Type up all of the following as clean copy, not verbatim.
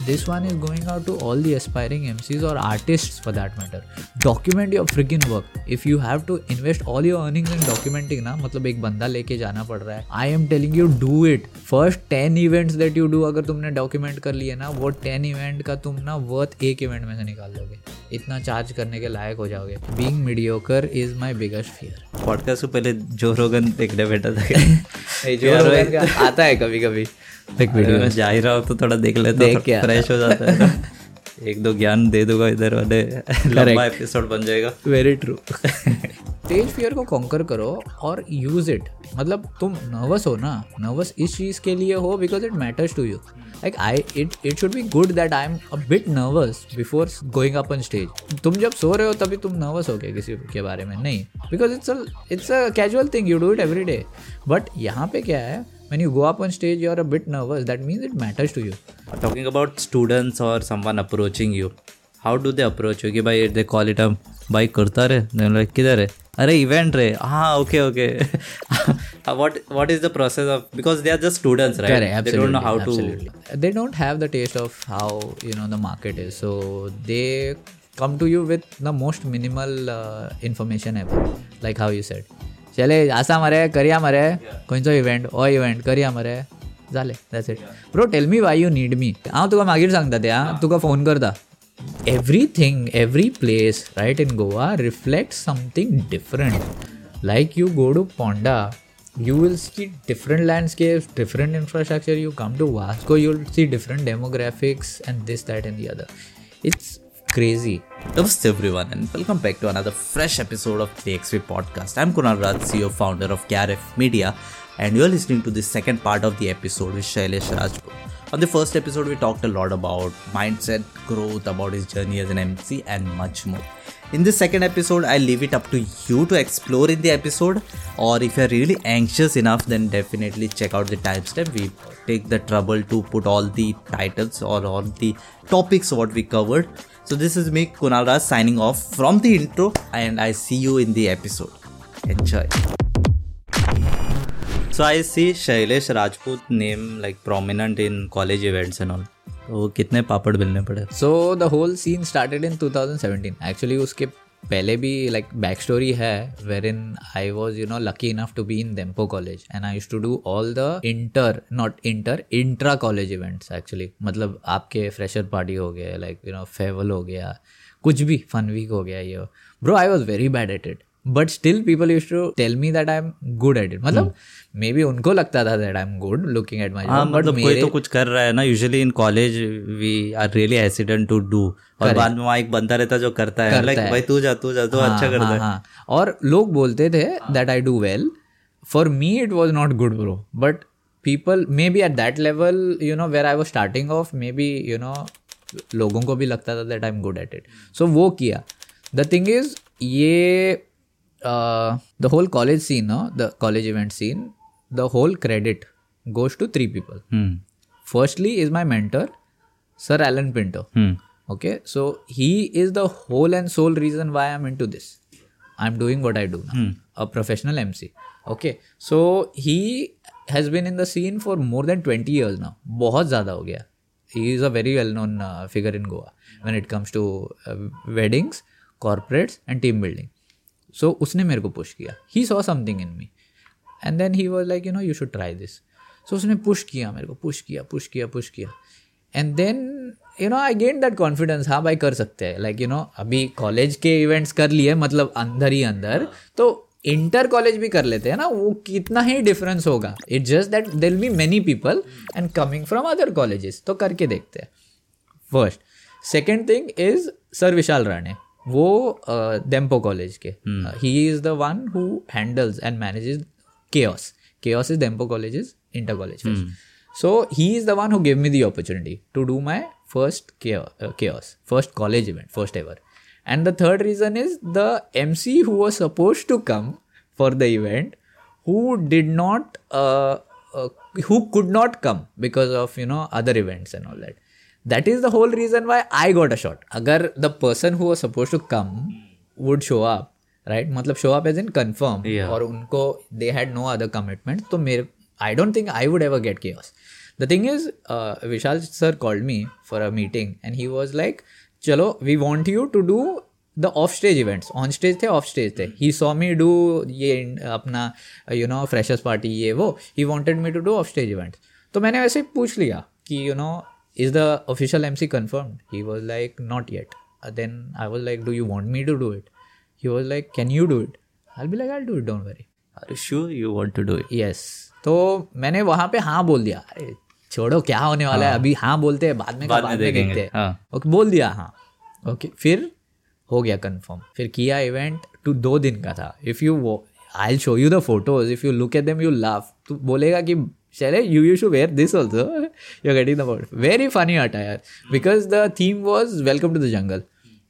This one is going out to all the aspiring MCs or artists for that matter. Document your freaking work. If you have to invest all your earnings in documenting ना, मतलब एक बंदा लेके जाना पड़ रहा है. I am telling you, do it. First 10 events that you do, अगर तुमने document कर लिए ना, वो 10 event का तुम ना worth एक event में से निकाल दोगे. इतना चार्ज करने के लायक हो जाओगे. Being mediocre is my biggest fear. Podcast से पहले जो रोगन देखने बैठा था. जो रोगन का आता है कभी कभी. वीडियो में जा ही रहा हो तो थोड़ा देख लेता हूँ, फ्रेश हो जाता है. एक दो ज्ञान दे दूंगा इधर वाले, लंबा एपिसोड बन जाएगा. Very true. स्टेज फियर को कॉन्कर करो और यूज इट. मतलब तुम नर्वस हो ना, नर्वस इस चीज के लिए हो because it matters to you. Like it should be good that I am a bit nervous before going up on stage. तुम जब सो रहे हो तभी तुम नर्वस हो गए किसी के बारे में नहीं, because it's a casual thing, you do it every day. But यहाँ पे क्या है, when you go up on stage you're a bit nervous, that means it matters to you. Talking about students or someone approaching you, how do they approach you? कि भाई they call it a भाई करता रहे, like किधर है, अरे event रहे, हाँ okay what is the process of, because they are just students, right? Correct, they don't know how absolutely. They don't have the taste of how the market is, so they come to you with the most minimal information ever, like how you said. चले आसा मरे करिया मरे खंयचो event हो event करिया मरे जालें, that's it. Bro tell me why you need me. हांव तुका मागीर सांगता तें, हां तुका फोन करता. Everything, every place right in Goa reflects something different. Like you go to Ponda, you will see different landscapes, different infrastructure. You come to Vasco, you'll see different demographics and this, that and the other. It's crazy. Namaste everyone and welcome back to another fresh episode of the XP podcast. I'm Kunal Raj, CEO founder of KRF Media, and you're listening to the second part of the episode with Shailesh Rajput. On the first episode we talked a lot about mindset, growth, about his journey as an MC and much more. In this second episode, I leave it up to you to explore in the episode, or if you're really anxious enough, then definitely check out the timestamp. We take the trouble to put all the titles or all the topics what we covered. So this is me, Kunal Raj, signing off from the intro, and I see you in the episode. Enjoy. So I see Shailesh Rajput name like prominent in college events and all. तो कितने पापड़ बेलने पड़े? So the whole scene started in 2017. Actually उसके पहले भी like backstory है, wherein I was lucky enough to be in Dempo College and I used to do all the intra college events actually. मतलब आपके fresher party हो गया, like farewell हो गया, कुछ भी fun week हो गया ये. Bro, I was very bad at it. But still people used to tell me that I'm good at it. मतलब maybe उनको लगता था that I'm good looking at my job. मतलब कोई तो कुछ कर रहा है ना. Usually in college we are really hesitant to do. और बाद में वहाँ एक बंदा रहता जो करता है, like भाई तू जा तो अच्छा करता है. हाँ. और लोग बोलते थे that I do well. For me it was not good, bro. But people maybe at that level where I was starting off, maybe लोगों को भी लगता था that I'm good at it. So वो किया. The thing is ये the whole college scene, the college event scene, the whole credit goes to three people. Firstly is my mentor, Sir Alan Pinto. Okay, so he is the whole and sole reason why I'm into this. I'm doing what I do now, a professional MC. Okay, so he has been in the scene for more than 20 years now. बहुत ज़्यादा हो गया. He is a very well-known figure in Goa when it comes to weddings, corporates and team building. So उसने मेरे को push किया. He saw something in me and then he was like you should try this. So उसने push किया मेरे को, push किया and then I gained that confidence. हाँ भाई कर सकते हैं. Like अभी college के events कर लिए, मतलब अंदर ही अंदर, तो इंटर कॉलेज भी कर लेते हैं ना, वो कितना ही डिफरेंस होगा. It's just that there will be many people and coming from other colleges. तो करके देखते हैं. First. Second thing is Sir Vishal Rane. वो डेम्पो कॉलेज के, he is the one who handles and manages chaos is Dempo College's inter college fest. So he is the one who gave me the opportunity to do my first chaos, first college event, first ever. And the third reason is the MC who was supposed to come for the event, who did not who could not come because of other events and all that. That is the whole reason why I got a shot. Agar the person who was supposed to come would show up, right? मतलब show up as in confirm, और उनको they had no other commitments, तो I don't think I would ever get chaos. The thing is, Vishal sir called me for a meeting and he was like, chalo, we want you to do the off stage events. On stage the, off stage the. He saw me do ये अपना freshers party ये वो. He wanted me to do off stage events. तो मैंने वैसे पूछ लिया कि is the official MC confirmed? He was like, not yet. Then I was like, do you want me to do it? He was like, can you do it? I'll be like, I'll do it, don't worry. Are you sure you want to do it? Yes. तो मैंने वहाँ पे हाँ बोल दिया. अरे छोड़ो क्या होने वाला है, अभी हाँ बोलते हैं, बाद में देखते हैं. ओके बोल दिया हाँ. ओके फिर हो गया कंफर्म. फिर किया इवेंट 2 दिन का था. If you I show you the photos, if you look at them you laugh. तू बोलेगा कि चले you should wear this also. You're getting the point. Very funny attire because the theme was welcome to the jungle.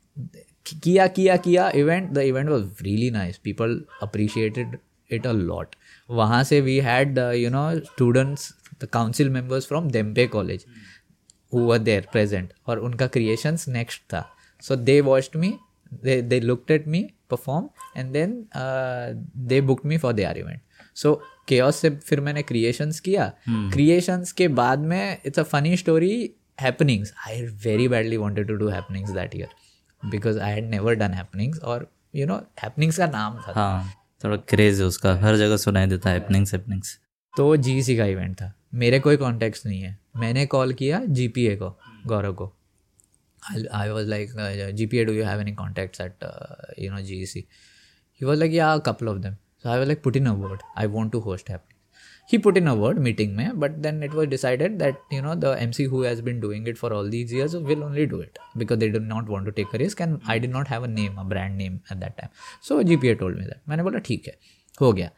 किया event. The event was really nice. People appreciated it a lot. वहाँ से we had students, the council members from Dempe College who were there present और उनका creations next था. So they watched me, they looked at me perform and then they booked me for their event. So chaos से फिर मैंने creations किया. Creations के बाद में it's a funny story. Happenings, I very badly wanted to do happenings that year because I had never done happenings और happenings का नाम था. हाँ थोड़ा क्रेज है उसका, हर जगह सुनाई देता है हैपनिंग्स. तो GC का इवेंट था. मेरे कोई कॉन्टेक्ट्स नहीं है. मैंने कॉल किया GPA को, गौरव को. I was like, GPA, do you have any contacts at GEC? He was like, yeah, a couple of them. So I was like, put in a word. I want to host happenings. He put in a word meeting mein, but then it was decided that the MC who has been doing it for all these years will only do it because they did not want to take a risk and I did not have a brand name at that time. So GPA told me that. मैंने बोला ठीक है, हो गया.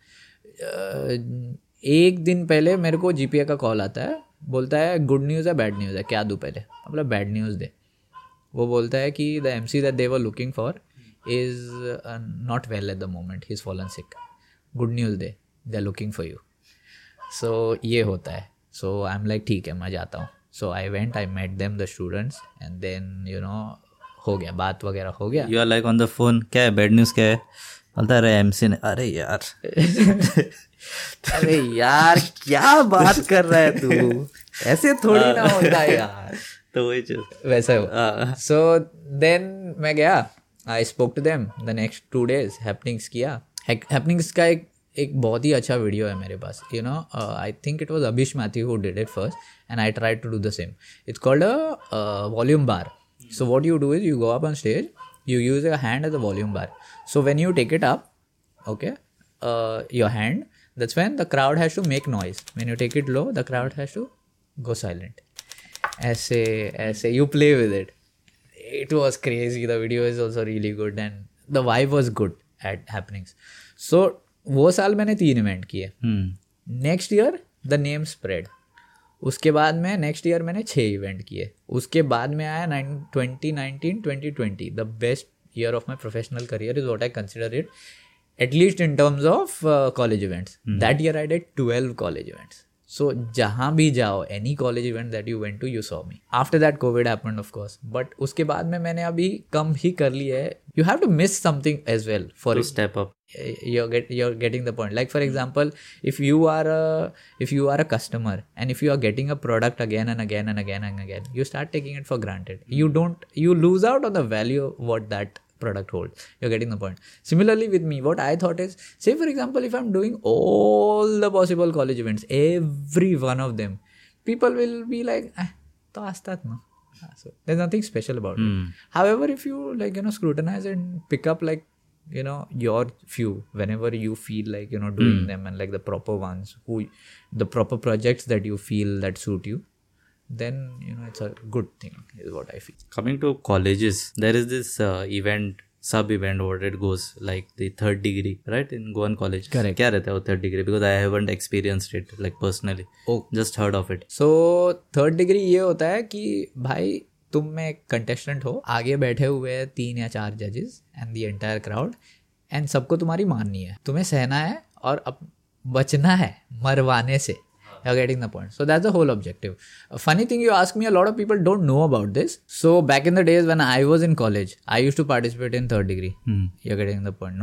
एक दिन पहले मेरे को GPA का कॉल आता है, बोलता है गुड न्यूज़ है बैड न्यूज़ है, क्या दूँ पहले. मतलब बैड न्यूज़ दे. वो बोलता है कि the MC that they were looking for is not well at the moment, he's fallen sick. Good news दे, they are looking for you. So ये होता है. So I'm like ठीक है, मैं जाता हूँ. So I went, I met them, the students, and then हो गया, बात वगैरह हो गया. You are like on the phone, क्या है बैड न्यूज़ क्या है? बोलता है MC ने, अरे यार क्या बात कर रहा है तू, ऐसे थोड़ी ना होता है यार. तो वही चीज वैसा हो. So then मैं गया, I spoke to them the next 2 days. Happenings किया. हैपनिंग्स का एक बहुत ही अच्छा वीडियो है मेरे पास. I think it was Abhish Mathew who did it first and I tried to do the same. It's called a volume bar. So what you do is you go up on stage, you use your hand as a volume bar. So when you take it up, okay, your hand, that's when the crowd has to make noise. When you take it low, the crowd has to go silent. ऐसे you play with it. It was crazy. The video is also really good and the vibe was good at happenings. So वो साल मैंने 3 event किए. Next year the name spread. उसके बाद में next year मैंने 6 event किए. उसके बाद में आया 2019-2020 the best year of my professional career is what I consider it, at least in terms of college events. That year I did 12 college events. So जहाँ भी जाओ, any college event that you went to, you saw me. After that COVID happened of course, but उसके बाद में मैंने अभी कम ही कर लिया है. You have to miss something as well for to step up. You're getting the point. Like for example, if you are a customer and if you are getting a product again and again and again and again, you start taking it for granted. You lose out on the value of what that product holds. You're getting the point. Similarly with me, what I thought is, say for example, if I'm doing all the possible college events, every one of them, people will be like, to astat na. So there's nothing special about it. However, if you scrutinize and pick up your few whenever you feel like doing them and like the proper ones, the proper projects that you feel that suit you, then it's a good thing is what I feel. Coming to colleges, there is this sub event what it goes like the third degree, right, in Goan college. Correct. क्या रहता है वो third degree? Because I haven't experienced it like personally. Just heard of it. So third degree ये होता है कि भाई तुम में एक कंटेस्टेंट हो, आगे बैठे हुए 3 या 4 जजेस and the entire crowd, and सबको तुम्हारी माननी है, तुम्हें सहना है और अब बचना है मरवाने से. You're getting the point. So that's the whole objective. A funny thing you ask me, a lot of people don't know about this. So back in the days when I was in college, I used to participate in third degree. You're getting the point. Not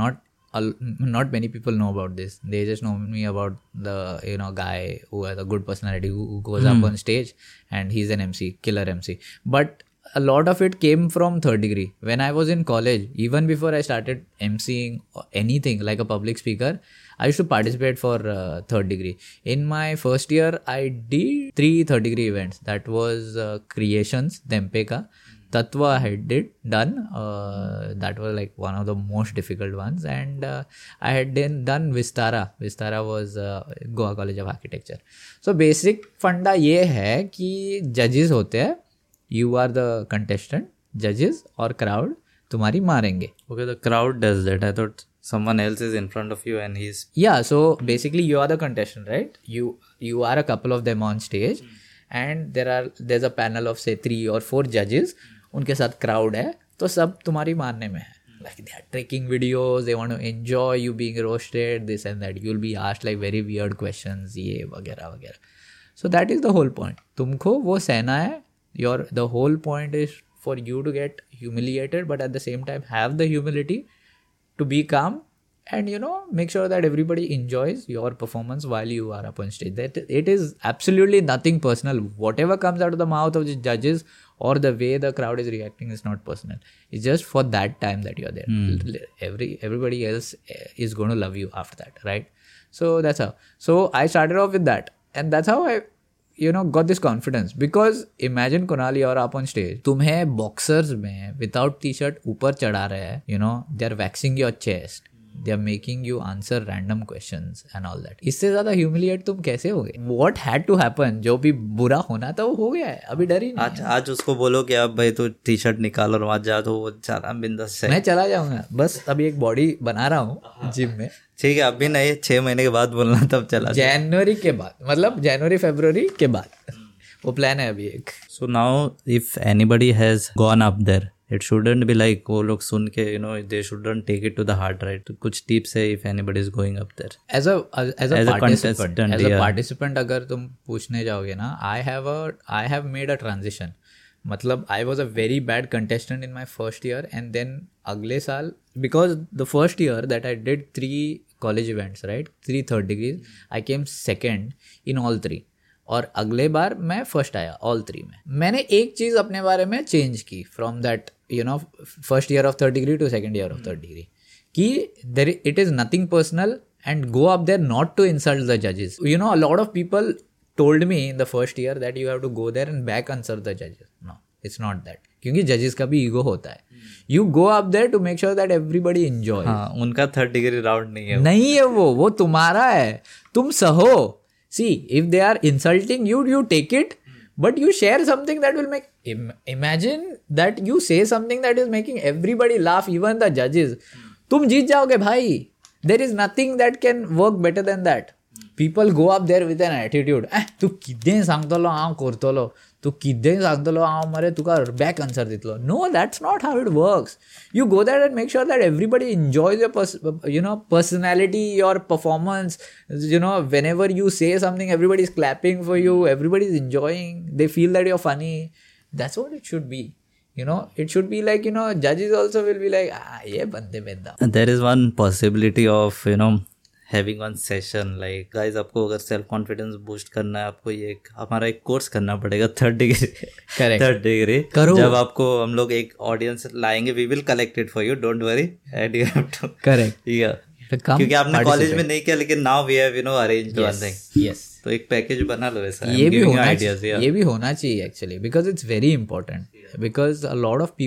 not many people know about this. They just know me about the guy who has a good personality who goes up on stage and he's an MC, killer MC. But a lot of it came from Third Degree. When I was in college, even before I started MCing or anything like a public speaker, I used to participate for Third Degree. In my first year, I did 3 Third Degree events. That was Creations, Dempe ka. Tatva I had done. That was like one of the most difficult ones. And I had done Vistara. Vistara was Goa College of Architecture. So basic funda ye hai ki judges hote hai. You are the contestant, judges or crowd तुम्हारी मारेंगे. Okay, the crowd does that. I thought someone else is in front of you and he's... Yeah, so basically you are the contestant, right? You are a couple of them on stage and there's a panel of say 3 or 4 judges. उनके साथ crowd है तो सब तुम्हारी मारने में है. Like they are taking videos, they want to enjoy you being roasted, this and that. You'll be asked like very weird questions, ये वगैरह वगैरह. So that is the whole point. तुमको वो सहना है. The whole point is for you to get humiliated, but at the same time have the humility to be calm and make sure that everybody enjoys your performance while you are up on stage. That it is absolutely nothing personal. Whatever comes out of the mouth of the judges or the way the crowd is reacting is not personal. It's just for that time that you're there. Everybody else is going to love you after that, right? So that's how. So I started off with that, and that's how I got this confidence. Because imagine Kunal, you're up on stage. तुम्हें boxers में without t-shirt ऊपर चढ़ा रहे हैं, they're waxing your chest. They're making you answer random questions and all that. इससे ज़्यादा humiliate तुम कैसे होगे? What had to happen? जो भी बुरा होना था वो हो गया है. अभी डर ही नहीं. आज उसको बोलो कि अब भाई तू टी-शर्ट निकाल और वहाँ जा तो वो सारा बिंदास से. मैं चला जाऊँगा. बस अभी एक बॉडी बना रहा हूँ जिम में. ठीक है, अभी नहीं, 6 महीने के बाद बोलना तब चला. जनवरी के बाद, मतलब जनवरी फरवरी के बाद वो प्लान है अभी एक. So now if anybody has gone up there, it shouldn't be like वो लोग सुन के they shouldn't take it to the heart, right? तो कुछ tips है if anybody is going up there. As a participant अगर तुम पूछने जाओगे ना, I have made a transition. मतलब I was a very bad contestant in my first year, and then अगले साल, because the first year that I did 3 college events, right? 3 third degrees, I came second in all 3. और अगले बार मैं first आया all 3 में. मैंने एक चीज़ अपने बारे में चेंज की from that first year of third degree to second year of third degree कि it is nothing personal and go up there not to insult the judges. A lot of people told me in the first year that you have to go there and back answer the judges. No, it's not that. क्योंकि जजेस का भी ego होता है. You go up there to make sure that everybody enjoys. हाँ, उनका third degree round नहीं है वो तुम्हारा है. तुम सहो. See, if they are insulting you, you take it, but you share something that will make... Imagine that you say something that is making everybody laugh, even the judges. तुम जीत जाओगे भाई. There is nothing that can work better than that. People go up there with an attitude. तू किदें सांगतलो हांव करतलो. तू किदें सांगतलो हांव मरे तुका back answer दितलो. No, that's not how it works. You go there and make sure that everybody enjoys your personality, your performance. Whenever you say something, everybody is clapping for you. Everybody is enjoying. They feel that you're funny. That's what it should be. It should be like, judges also will be like, ye bande benda. There is one possibility of, having one session like, guys, आपको अगर self confidence boost करना है, आपको ये हमारा एक course करना पड़ेगा थर्ड डिग्री. थर्ड डिग्री करो. जब आपको हम लोग एक ऑडियंस लाएंगे, we will collect it for you, don't worry, and you have to correct. क्योंकि आपने कॉलेज में नहीं किया, लेकिन now we have arranged one thing. Yes, तो एक पैकेज बना लो वैसा. ये भी होना चाहिए actually, because it's very important. Because a lot of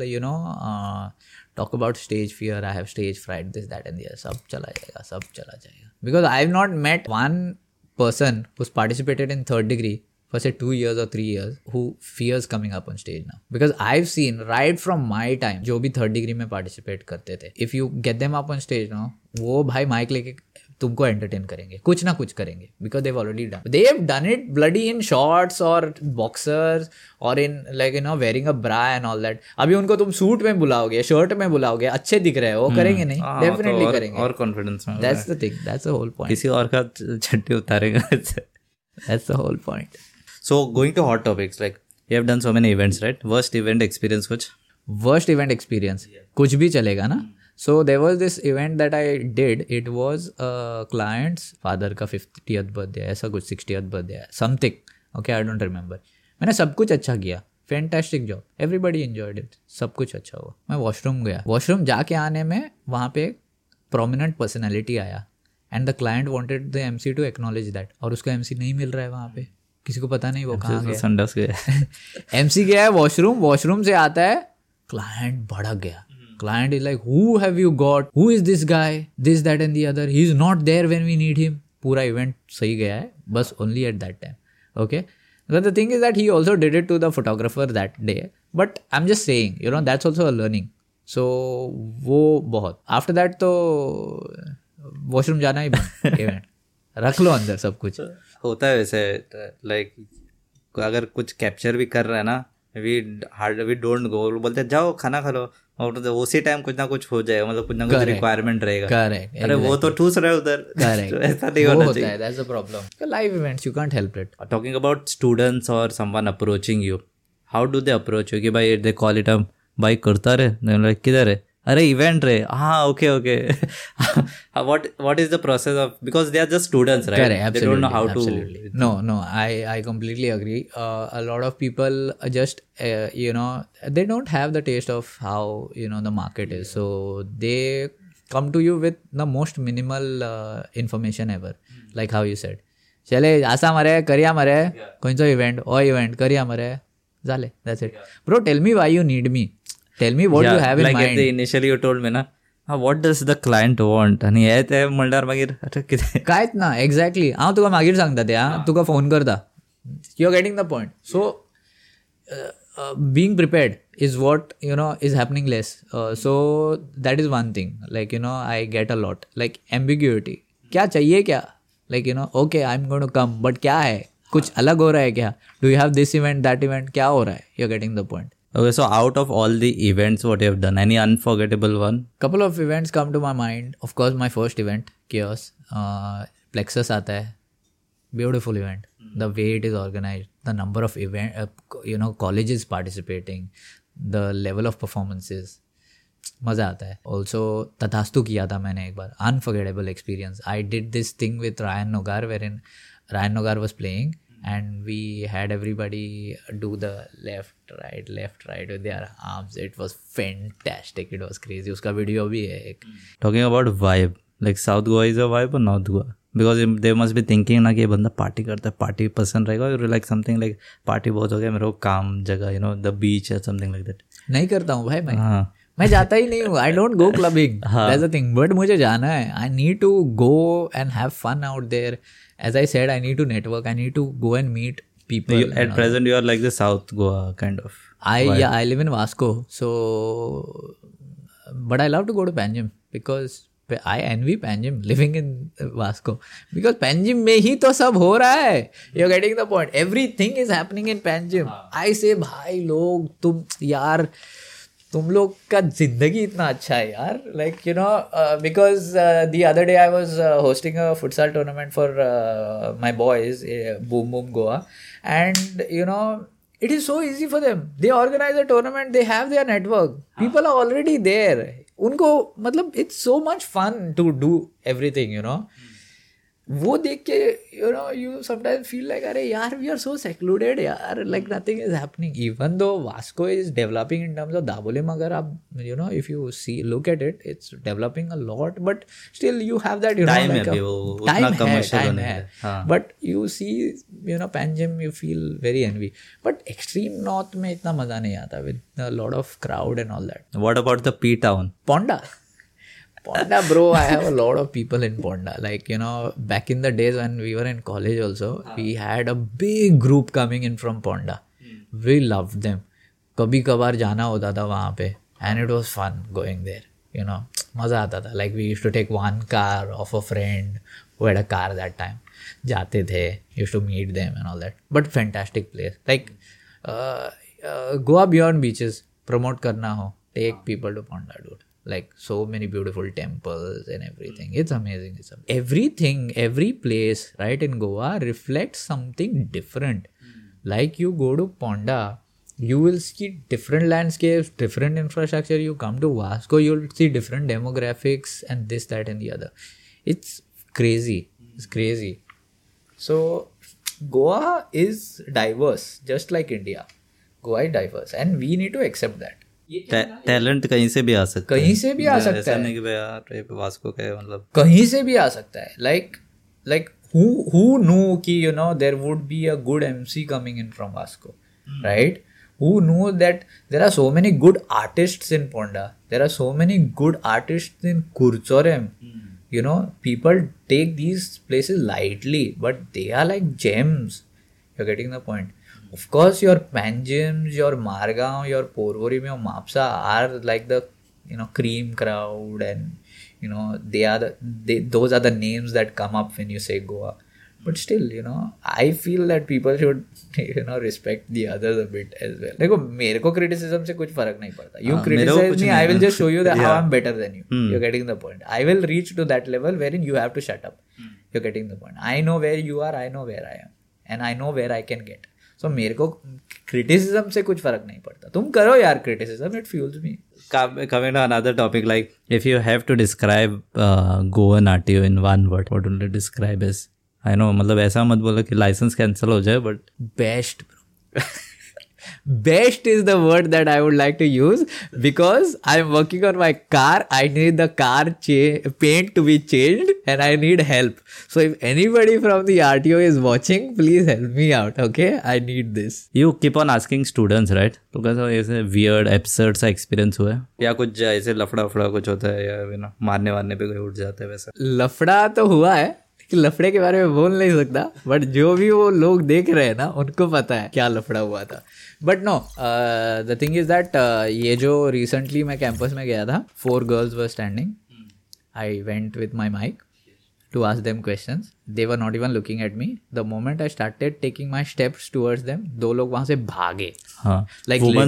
people talk about stage fear, I have stage fright, this, that and the other. सब चला जाएगा. Because I have not met one person who's participated in third degree for say 2 years or 3 years who fears coming up on stage now. Because I've seen right from my time, जो भी third degree में participate करते थे, if you get them up on stage now, वो भाई mic लेके तुमको entertain करेंगे, कुछ ना कुछ करेंगे. Because they've already done, they have done it bloody in shorts और बॉक्सर्स और in like wearing a bra and all that. अभी उनको तुम सूट में बुलाओगे, शर्ट में बुलाओगे, अच्छे दिख रहे हो, करेंगे नहीं? डेफिनेटली करेंगे. और कॉन्फिडेंस में. That's the thing, that's the whole point. किसी और का छट्टी उतारेगा. That's the whole point. So going to hot topics, like you have done so many events, right? Worst event experience कुछ? वर्स्ट इवेंट एक्सपीरियंस कुछ भी चलेगा ना. So there was this event that I did. It was a client's father का 50th birthday, ऐसा कुछ 60th birthday, something. Okay, I don't remember. मैंने सब कुछ अच्छा किया, fantastic job, everybody enjoyed it, सब कुछ अच्छा हुआ. मैं वॉशरूम गया, वॉशरूम जाके आने में वहाँ पे एक प्रोमिनेंट पर्सनैलिटी आया and the client wanted the MC to acknowledge that, और उसका एमसी नहीं मिल रहा है वहाँ पे, किसी को पता नहीं वो कहाँ गया. संडस गया एमसी गया है वॉशरूम से आता है, क्लाइंट भड़क गया. Client is like, who have you got, who is this guy, this that and the other, he is not there when we need him. पूरा इवेंट सही गया है, बस only at that time. Okay, but the thing is that he also did it to the photographer that day, but I'm just saying, you know, that's also a learning. So वो बहुत, after that तो washroom जाना ही बंद. Event रख लो अंदर सब कुछ. होता है वैसे, लाइक अगर कुछ कैप्चर भी कर रहा है ना, वी डोंट गो, बोलते जाओ खाना खा लो, और उसी टाइम कुछ ना कुछ हो जाएगा, मतलब कुछ ना कुछ रिक्वायरमेंट रहेगा. करेक्ट. अरे वो तो ठूस रहा है उधर. करेक्ट. ऐसा नहीं होना चाहिए. That's the problem. Live events, you can't help it. Talking about students or someone approaching you, how do they approach you? कि भाई they call it भाई करता रहे, किधर है, अरे इवेंट रे, हाँ okay. what is the process of, because they are just students, right? Correct, absolutely, they don't know how absolutely. to no I completely agree. A lot of people just you know, they don't have the taste of how, you know, the market is, so they come to you with the most minimal information ever, like how you said, चले असा मरे करिया मरे कोणचो event करिया मरे झाले, that's it. Bro, tell me why you need me. Tell me what you have in mind. Like initially you told me ना, what does the client want, आणि हे ते म्हणल्यार मागीर कितें कांयच ना. एक्झॅक्टली हांव तुका मागीर सांगता ते, तुका फोन करता, you are getting the point. So being prepared is what, you know, is happening less. So that is one thing, like, you know, I get a lot like ambiguity. क्या चाहिए क्या, like, you know, okay I'm going to come, but क्या है, कुछ अलग हो रहा है क्या, do you have this event that event, क्या हो रहा है, you're getting the point. Okay, so out of all the events what you have done, any unforgettable one? Couple of events come to my mind. Of course, my first event, Chaos, Plexus आता है, beautiful event. The way it is organized, the number of you know, colleges participating, the level of performances, मज़ा आता है. Also, तथास्तु किया था मैंने एक बार, unforgettable experience. I did this thing with Ryan Nogar, wherein Ryan Nogar was playing, and we had everybody do the left right with their arms. It was fantastic. It was crazy. उसका video भी है एक. Talking about vibe, like South Goa is a vibe or North Goa? Because they must be thinking ना कि ये बंदा party करता है, पार्टी पसंद रहेगा, or like something like party बहुत हो गया, मेरे को काम जगह, you know, the beach or something like that. नहीं करता हूँ भाई मैं जाता ही नहीं हूँ. I don't go clubbing, that's the thing. But मुझे जाना है. I need to go and have fun out there. As I said, I need to network. I need to go and meet people. At present, you are like the South Goa kind of. I live in Vasco, so but I love to go to Panjim because I envy Panjim living in Vasco, because Panjim में ही तो सब हो रहा है. You're getting the point. Everything is happening in Panjim. I say भाई लोग तुम यार, तुम लोग का जिंदगी इतना अच्छा है यार. Like you know, because the other day I was hosting a futsal tournament for my boys, boom boom Goa, and you know it is so easy for them. They organize a tournament, they have their network, people are already there. उनको मतलब it's so much fun to do everything, you know. वो देख के you know you sometimes feel like अरे यार we are so secluded यार, like nothing is happening. Even though Vasco is developing in terms of Dabolim, अगर आप you know if you see look at it, it's developing a lot, but still you have that, you know, time like time है. But you see you know Panjim, you feel very envy. But extreme north में इतना मजा नहीं आता with a lot of crowd and all that. What about the P town? Ponda, bro, I have a lot of people in Ponda. Like, you know, back in the days when we were in college also, we had a big group coming in from Ponda. We loved them. कभी कभार जाना होता था वहाँ पे, and it was fun going there, you know. मज़ा आता था. Like we used to take one car of a friend who had a car that time. जाते थे, used to meet them and all that. But fantastic place. Like go beyond beaches, promote करना हो, take people to Ponda, dude. Like so many beautiful temples and everything. It's amazing. Everything, every place right in Goa reflects something different. Like you go to Ponda, you will see different landscapes, different infrastructure. You come to Vasco, you'll see different demographics and this, that and the other. It's crazy. It's crazy. So Goa is diverse, just like India. Goa is diverse and we need to accept that. Talent कहीं से भी आ सकता है, कहीं से भी आ सकता ऐसा है, नहीं कि भाई यार वास्को का है, मतलब कहीं से भी आ सकता है. Like who knew कि you know there would be a good MC coming in from Vasco, right? Who knew that there are so many good artists in Ponda, there are so many good artists in Kurchorem. You know, people take these places lightly, but they are like gems. You're getting the point. Of course, your Panjims, your Margaon, your Porvorim, your Mapsa are like the, you know, cream crowd, and you know those are the names that come up when you say Goa. But still, you know, I feel that people should, you know, respect the others a bit as well. देखो, मेरे को criticism से कुछ फर्क नहीं पड़ता. You criticize me, I will just show you that how I'm better than you. You're getting the point. I will reach to that level wherein you have to shut up. You're getting the point. I know where you are, I know where I am, and I know where I can get. So मेरे को criticism से कुछ फर्क नहीं पड़ता. तुम करो यार criticism, it fuels me. Coming to another topic, like if you have to describe Goan RTO in one word, what will you describe as? I know, मतलब ऐसा मत बोलो कि लाइसेंस कैंसिल हो जाए, but best bro. Best is the word that I would like to use because I'm working on my car. I need the car paint to be changed and I need help. So if anybody from the RTO is watching, please help me out, okay? I need this. You keep on asking students, right? तो कैसा ऐसे weird, absurd सा experience हुआ है या कुछ ऐसे लफड़ा कुछ होता है, या you know, मारने वारने पे कोई उठ जाता है वैसा? लफड़ा तो हुआ है, लफड़े के बारे में बोल नहीं सकता, बट जो भी वो लोग देख रहे हैं ना उनको पता है क्या लफड़ा हुआ था. But no, the thing is that ये जो रिसेंटली मैं कैंपस में गया था, 4 girls were standing. I went with my mic to ask them questions. They were not even looking at me. The moment I started taking my steps towards them, 2 लोग वहां से भागे. हाँ, like वुमन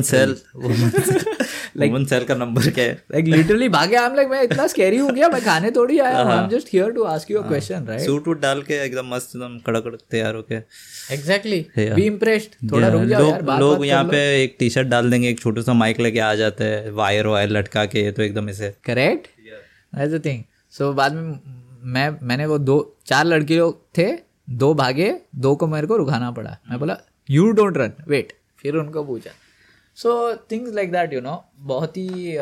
सेल का number क्या है? Like literally भागे. I'm like, मैं इतना scary हूँ क्या? मैं खाने थोड़ी आया हूँ. I'm just here to ask you a question, right? Suit वूट डाल के एकदम मस्त, एकदम कड़क तैयार होके. Exactly. Be impressed. थोड़ा रुक जाओ यार. लोग यहाँ पे एक टी-शर्ट डाल देंगे, एक छोटा सा माइक लेके आ जाते हैं, वायर लटका के, तो एकदम ऐसे. Correct? That's the thing. So बाद में मैंने वो 4 लड़के लोग थे, 2 भागे, 2 को मेरे को रुकाना पड़ा. मैं बोला यू डोंट रन, वेट. फिर उनको पूछा. So things like that, you know, बहुत ही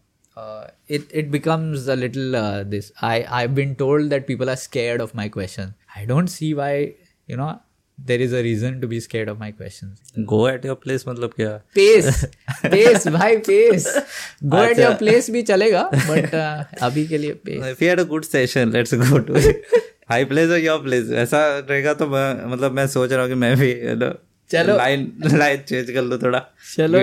it becomes a little this. I've been told that people are scared of my questions. I don't see why, you know, there is a reason to be scared of my questions. Go at your place मतलब क्या? Pace भाई, pace. Go at your place भी चलेगा, but अभी के लिए pace. If you had a good session, let's go to high place or your place. ऐसा रहेगा तो मतलब मैं सोच रहा हूँ कि मैं भी चलो लाइन चेंज कर लो थोड़ा. चलो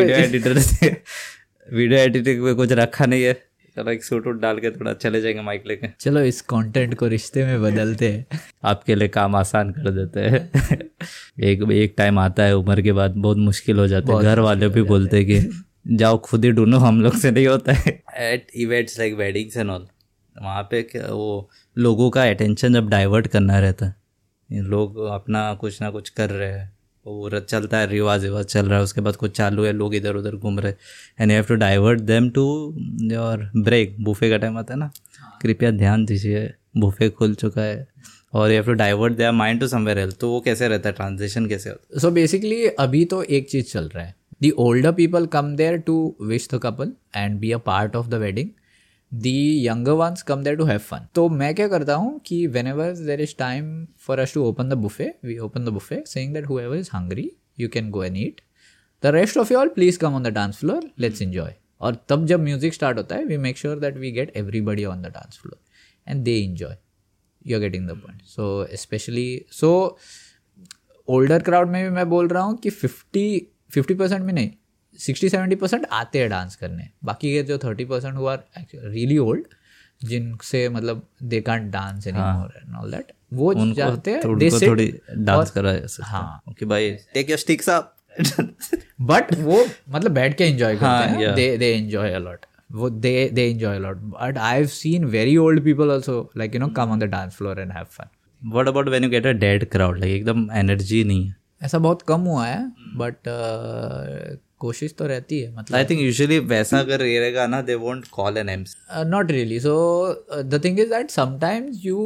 वीडियो एडिटिंग में कुछ रखा नहीं है, चलो एक सूट वूट डाल के थोड़ा चले जाएंगे माइक लेके. चलो इस कंटेंट को रिश्ते में बदलते हैं. आपके लिए काम आसान कर देते हैं. एक टाइम आता है उम्र के बाद बहुत मुश्किल हो जाता है. घर वाले भी बोलते हैं कि जाओ खुद ही ढूंढो, हम लोग से नहीं होता है. At events like weddings and all, वहाँ पे वो लोगों का अटेंशन जब डाइवर्ट करना रहता है, लोग अपना कुछ ना कुछ कर रहे हैं, वो चलता है, रिवाज चल रहा है, उसके बाद कुछ चालू है, लोग इधर उधर घूम रहे, and you have to divert them to your break. Buffet का टाइम आता है ना, कृपया ध्यान दीजिए, बुफे खुल चुका है, और you have to divert their mind to somewhere else. तो वो कैसे रहता है, ट्रांजिशन कैसे होता है? सो बेसिकली अभी तो एक चीज़ चल रहा है, the older people come there to wish the couple and be a part of the wedding. The younger ones come there to have fun. तो मैं क्या करता हूँ कि whenever there is time for us to open the buffet, we open the buffet saying that whoever is hungry, you can go and eat. The rest of you all, please come on the dance floor, let's enjoy. और तब जब music start होता है, we make sure that we get everybody on the dance floor and they enjoy. You're getting the point. So especially, so older crowd में भी मैं बोल रहा हूँ कि 50% में नहीं, 60-70% आते हैं डांस करने. बाकी के जो 30% हुआ रियली ओल्ड, जिनसे मतलब they can't dance anymore and all that, वो जाते हैं, दे सिट, थोड़ी डांस कर रहा है. हाँ, ओके भाई, take your sticks up. But वो मतलब बैठ के एंजॉय करते हैं. They enjoy a lot. वो they enjoy a lot. But I have seen very old people also like, you know, come on the dance floor and have fun. What about when you get a dead crowd, like एकदम energy नहीं है? ऐसा बहुत कम हुआ है, but कोशिश तो रहती है मतलब. आई थिंक यूजुअली वैसा अगर रहेगा ना they won't call an MC. Not really. So the thing is that sometimes you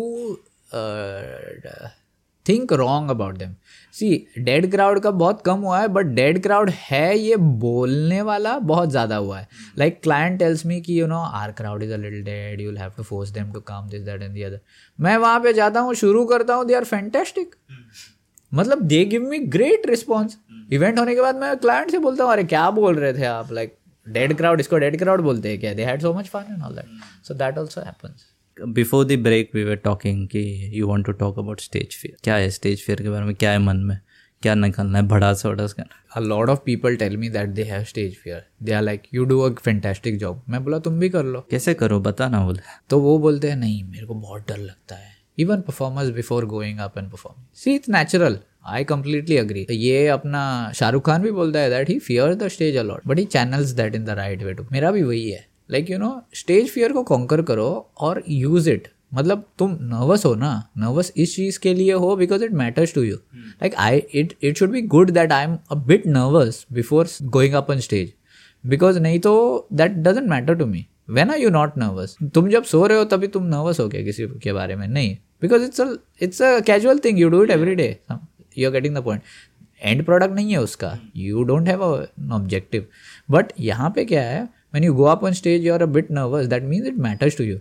think wrong about them. See, dead crowd का बहुत कम हुआ है, but dead crowd है ये बोलने वाला बहुत ज़्यादा हुआ है. Like client tells me कि our crowd is a little dead, you'll have to force them to come, this, that and the other. मैं वहाँ पे जाता हूँ, शुरू करता हूँ, they are fantastic. मतलब they give me great response. Event होने के बाद मैं क्लाइंट से बोलता हूँ, अरे क्या बोल रहे थे आप, लाइक डेड क्राउड, इसको डेड क्राउड बोलते हैं क्या, they had so much fun and all that. So that also happens. Before the break we were talking कि you want to talk about stage fear. क्या है स्टेज फियर के बारे में, क्या है मन में, क्या निकलना है भड़ास वड़ास करना. A lot of people tell me that they have stage fear. They are like you do a fantastic job. मैं बोला तुम भी कर लो. कैसे करो बता ना. बोले तो वो बोलते हैं नहीं मेरे को बहुत डर लगता है. Even performers before going up and performing. See it's natural. I completely agree. ये अपना शाहरुख खान भी बोलता है that he fears the stage a lot but he channels that in the right way too. मेरा भी वही है. लाइक स्टेज फियर को कॉन्कर करो और यूज इट. मतलब तुम नर्वस हो ना, नर्वस इस चीज़ के लिए हो because it matters to you. Like it should be good that I am a bit nervous before going up on stage because नहीं तो that doesn't matter to me. When are you not nervous? तुम जब सो रहे हो तभी तुम nervous हो क्या किसी के बारे में? नहीं, because it's a casual thing. You do it every day. You are getting the point. End product नहीं है उसका. You don't have an objective. But यहाँ पे क्या है, when you go up on stage you are a bit nervous. That means it matters to you.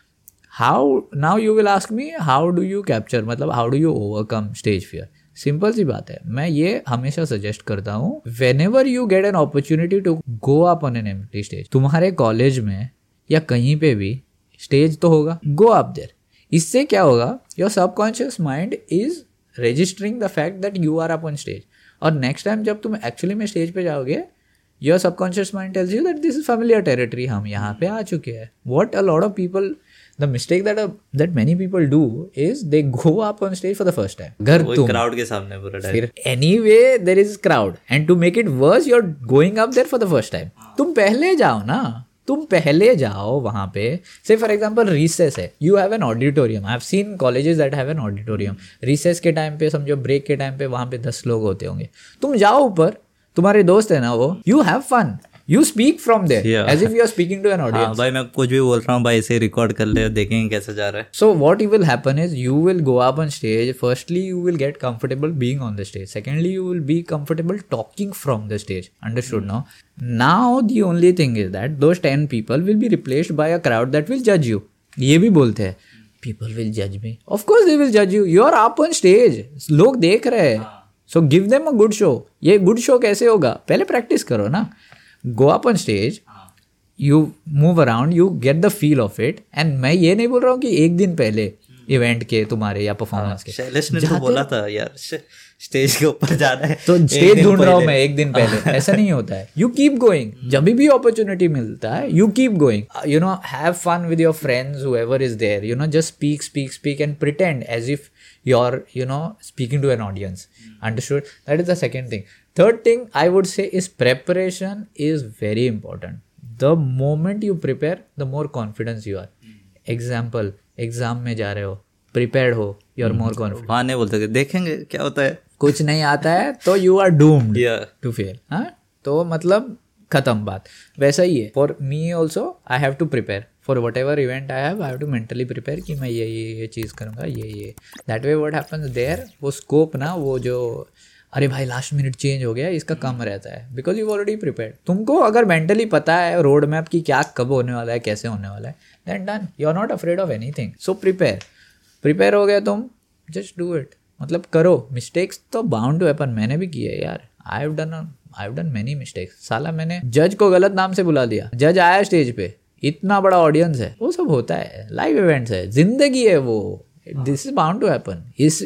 How now you will ask me how do you capture, मतलब how do you overcome stage fear. Simple सी बात है. मैं ये हमेशा suggest करता हूँ, whenever you get an opportunity to go up on an empty stage, तुम्हारे college में या कहीं पे भी स्टेज तो होगा, गो अप देयर. इससे क्या होगा, your subconscious mind is registering the fact that you are up on stage. और नेक्स्ट टाइम जब तुम एक्चुअली में स्टेज पे जाओगे, your subconscious mind tells you that this is familiar territory. हम यहाँ पे आ चुके हैं. What a lot of people, the mistake that many people do is they go up on stage for the first time. घर तुम crowd के सामने पूरा फिर anyway there is crowd and to make it worse you're going up there for the first time. तुम पहले जाओ ना, तुम पहले जाओ वहाँ पे. Say for example recess है, you have an auditorium. I have seen colleges that have an auditorium. recess के टाइम पे समझो, ब्रेक के टाइम पे वहाँ पे 10 लोग होते होंगे. तुम जाओ ऊपर, तुम्हारे दोस्त है ना वो, you have fun. You speak from there as if you are speaking to an audience. हाँ भाई मैं कुछ भी बोल रहा हूँ भाई, इसे रिकॉर्ड कर ले, देखेंगे कैसे जा रहा है. So what will happen is you will go up on stage. Firstly, you will get comfortable being on the stage. Secondly, you will be comfortable talking from the stage. Understood now? Now the only thing is that those 10 people will be replaced by a crowd that will judge you. ये भी बोलते हैं people will judge me. Of course they will judge you. You are up on stage. लोग देख रहे हैं. So give them a good show. ये good show कैसे होगा? पहले practice करो ना. Go up on stage, you move around, you get the feel of it. And मैं ये नहीं बोल रहा हूँ कि एक दिन पहले इवेंट के तुम्हारे या परफॉर्मेंस के. शैलेश ने तो बोला था यार स्टेज के ऊपर जाना है तो स्टेज ढूंढ रहा हूँ मैं एक दिन पहले. ऐसा नहीं होता है. You keep going. जब भी अपॉर्चुनिटी मिलता है you keep going. Have fun with your friends, whoever is there. Just speak and pretend as if you're speaking to an audience. Understood? That is the second thing. Third thing I would say is preparation is very important. The moment you prepare, the more confidence you are. Example, exam में जा रहे हो, prepared हो, you're more confident. वहाँ नहीं बोलते देखेंगे क्या होता है, कुछ नहीं आता है तो you are doomed to fail. हाँ, तो मतलब खत्म बात. वैसा ही है. For me also, I have to prepare. For whatever event I have to mentally prepare कि मैं ये चीज़ करूँगा, ये. That way what happens there, वो scope ना, वो जो अरे भाई लास्ट मिनट चेंज हो गया, इसका कम रहता है. Because you already prepared. तुमको अगर मेंटली पता है रोड मैप की क्या कब होने वाला है, कैसे होने वाला है, then done. You are not afraid of anything. So prepare हो गया तुम, जस्ट डू इट. मतलब करो. मिस्टेक्स तो बाउंड टू हैपन. मैंने भी किए यार. I have done many mistakes. साला मैंने जज को गलत नाम से बुला दिया. जज आया स्टेज पे, इतना बड़ा ऑडियंस है, वो सब होता है. लाइव इवेंट्स है, जिंदगी है वो. This is bound to happen.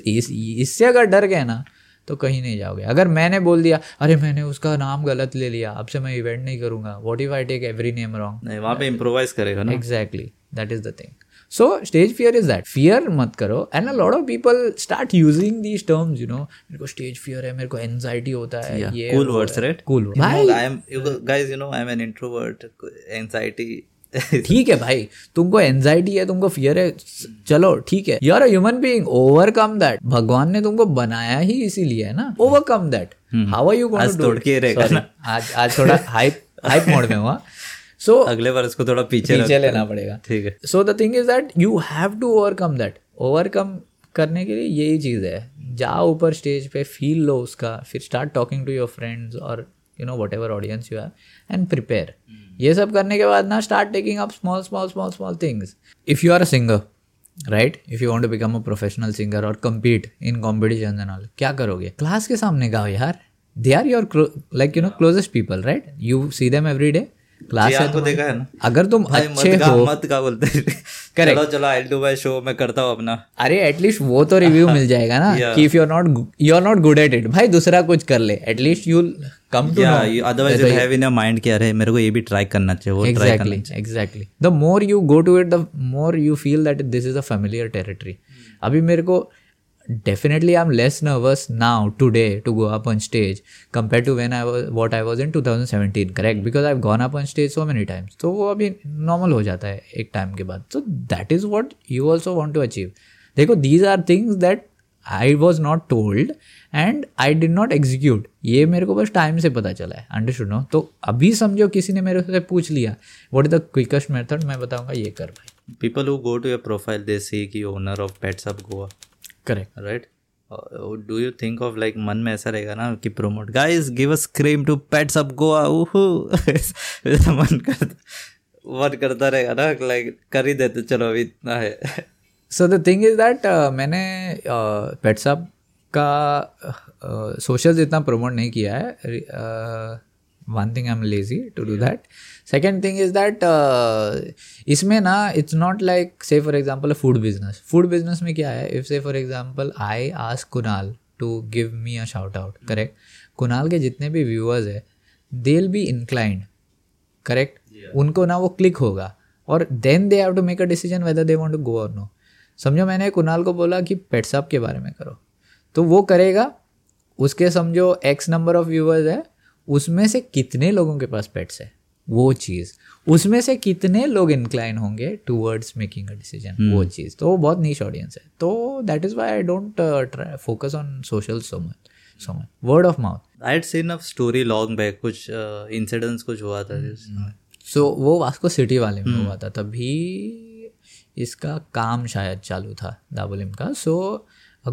इससे अगर डर गए ना तो कहीं नहीं जाओगे. अगर मैंने बोल दिया अरे मैंने उसका नाम गलत ले लिया, अब से मैं इवेंट नहीं करूंगा, what if I take every name wrong, वहां पे इम्प्रोवाइज करेगा ना. Exactly, that is the thing. So stage fear is that. Fear मत करो. And a lot of people start using these terms. मेरे को स्टेज फियर है, मेरे को एंजाइटी होता है. ये cool words, right? Cool. I am, guys, I am an introvert. Anxiety ठीक है भाई, तुमको एंजाइटी है, तुमको फियर है, चलो ठीक है, you are a human being, overcome that. भगवान ने तुमको बनाया ही इसीलिए है ना, overcome that. How are you going to do it? आज थोड़ा हाइप मोड में हुआ, सो अगले बार इसको थोड़ा पीछे लेना पड़ेगा। ठीक है। So the thing is that you have to overcome that. Overcome करने के लिए यही चीज़ है, जाओ ऊपर स्टेज पे, फील लो उसका, फिर start talking to your friends और you know whatever audience you have and prepare. ये सब करने के बाद ना start taking up small things. If you are a singer, right, if you want to become a professional singer और compete in competition and all, क्या करोगे? Class के सामने गाओ यार, they are your like you know closest people, right, you see them every day. Class है तो देखा है ना, अगर तुम अच्छे हो, मत का बोलते हैं, चलो आई डू माय शो, मैं करता हूँ अपना। अरे एटलीस्ट वो तो रिव्यू मिल जाएगा ना कि if you are not good at it, भाई दूसरा कुछ कर ले, at least you come to know. Otherwise you have in your mind कि अरे मेरे को ये भी ट्राई करना चाहिए, वो ट्राई करना चाहिए। Exactly the more you go to it, the more you feel that this is a familiar territory. अभी मेरे को definitely I'm less nervous now today to go up on stage compared to when I was in 2017, correct, because I've gone up on stage so many times. तो वो अभी normal हो जाता है एक टाइम के बाद. So that is what you also want to achieve. देखो, these are things that I was not told and I did not execute. ये मेरे को बस टाइम से पता चला है, understood no? तो अभी समझो किसी ने मेरे से पूछ लिया what is the quickest method, मैं बताऊंगा ये कर भाई. People who go to your profile, they see कि owner of Pets Up Goa. Correct, right. Do you think of like मन में ऐसा रहेगा ना कि promote guys, give us cream to Pets Up Goa, मन करता रहेगा ना, लाइक कर ही देते, चलो अभी इतना है. So the thing is that मैंने पेट्स अप का सोशल्स इतना प्रमोट नहीं किया है. One thing I'm lazy to do that. Second thing is that इसमें ना it's not like say for example a food business. Food business में क्या है? If say for example I ask Kunal to give me a shout out, correct? Kunal के जितने भी viewers है, they'll be inclined, correct? उनको ना वो click होगा और then they have to make a decision whether they want to go or no. समझो मैंने कुणाल को बोला कि पेट्स अप के बारे में करो, तो वो करेगा. उसके समझो X नंबर ऑफ व्यूअर्स है, उसमें से कितने लोगों के पास पेट्स है, वो चीज़, उसमें से कितने लोग इंक्लाइन होंगे टूवर्ड्स मेकिंग अ डिसीजन, वो चीज़. तो वो बहुत नीश ऑडियंस है. तो that is why I don't focus on social so much, word of mouth. I had seen a story long back, कुछ इंसिडेंट्स कुछ हुआ था. सो वो वास्को सिटी वाले में हुआ था, तभी इसका काम शायद चालू था दाबोलिम का. सो अ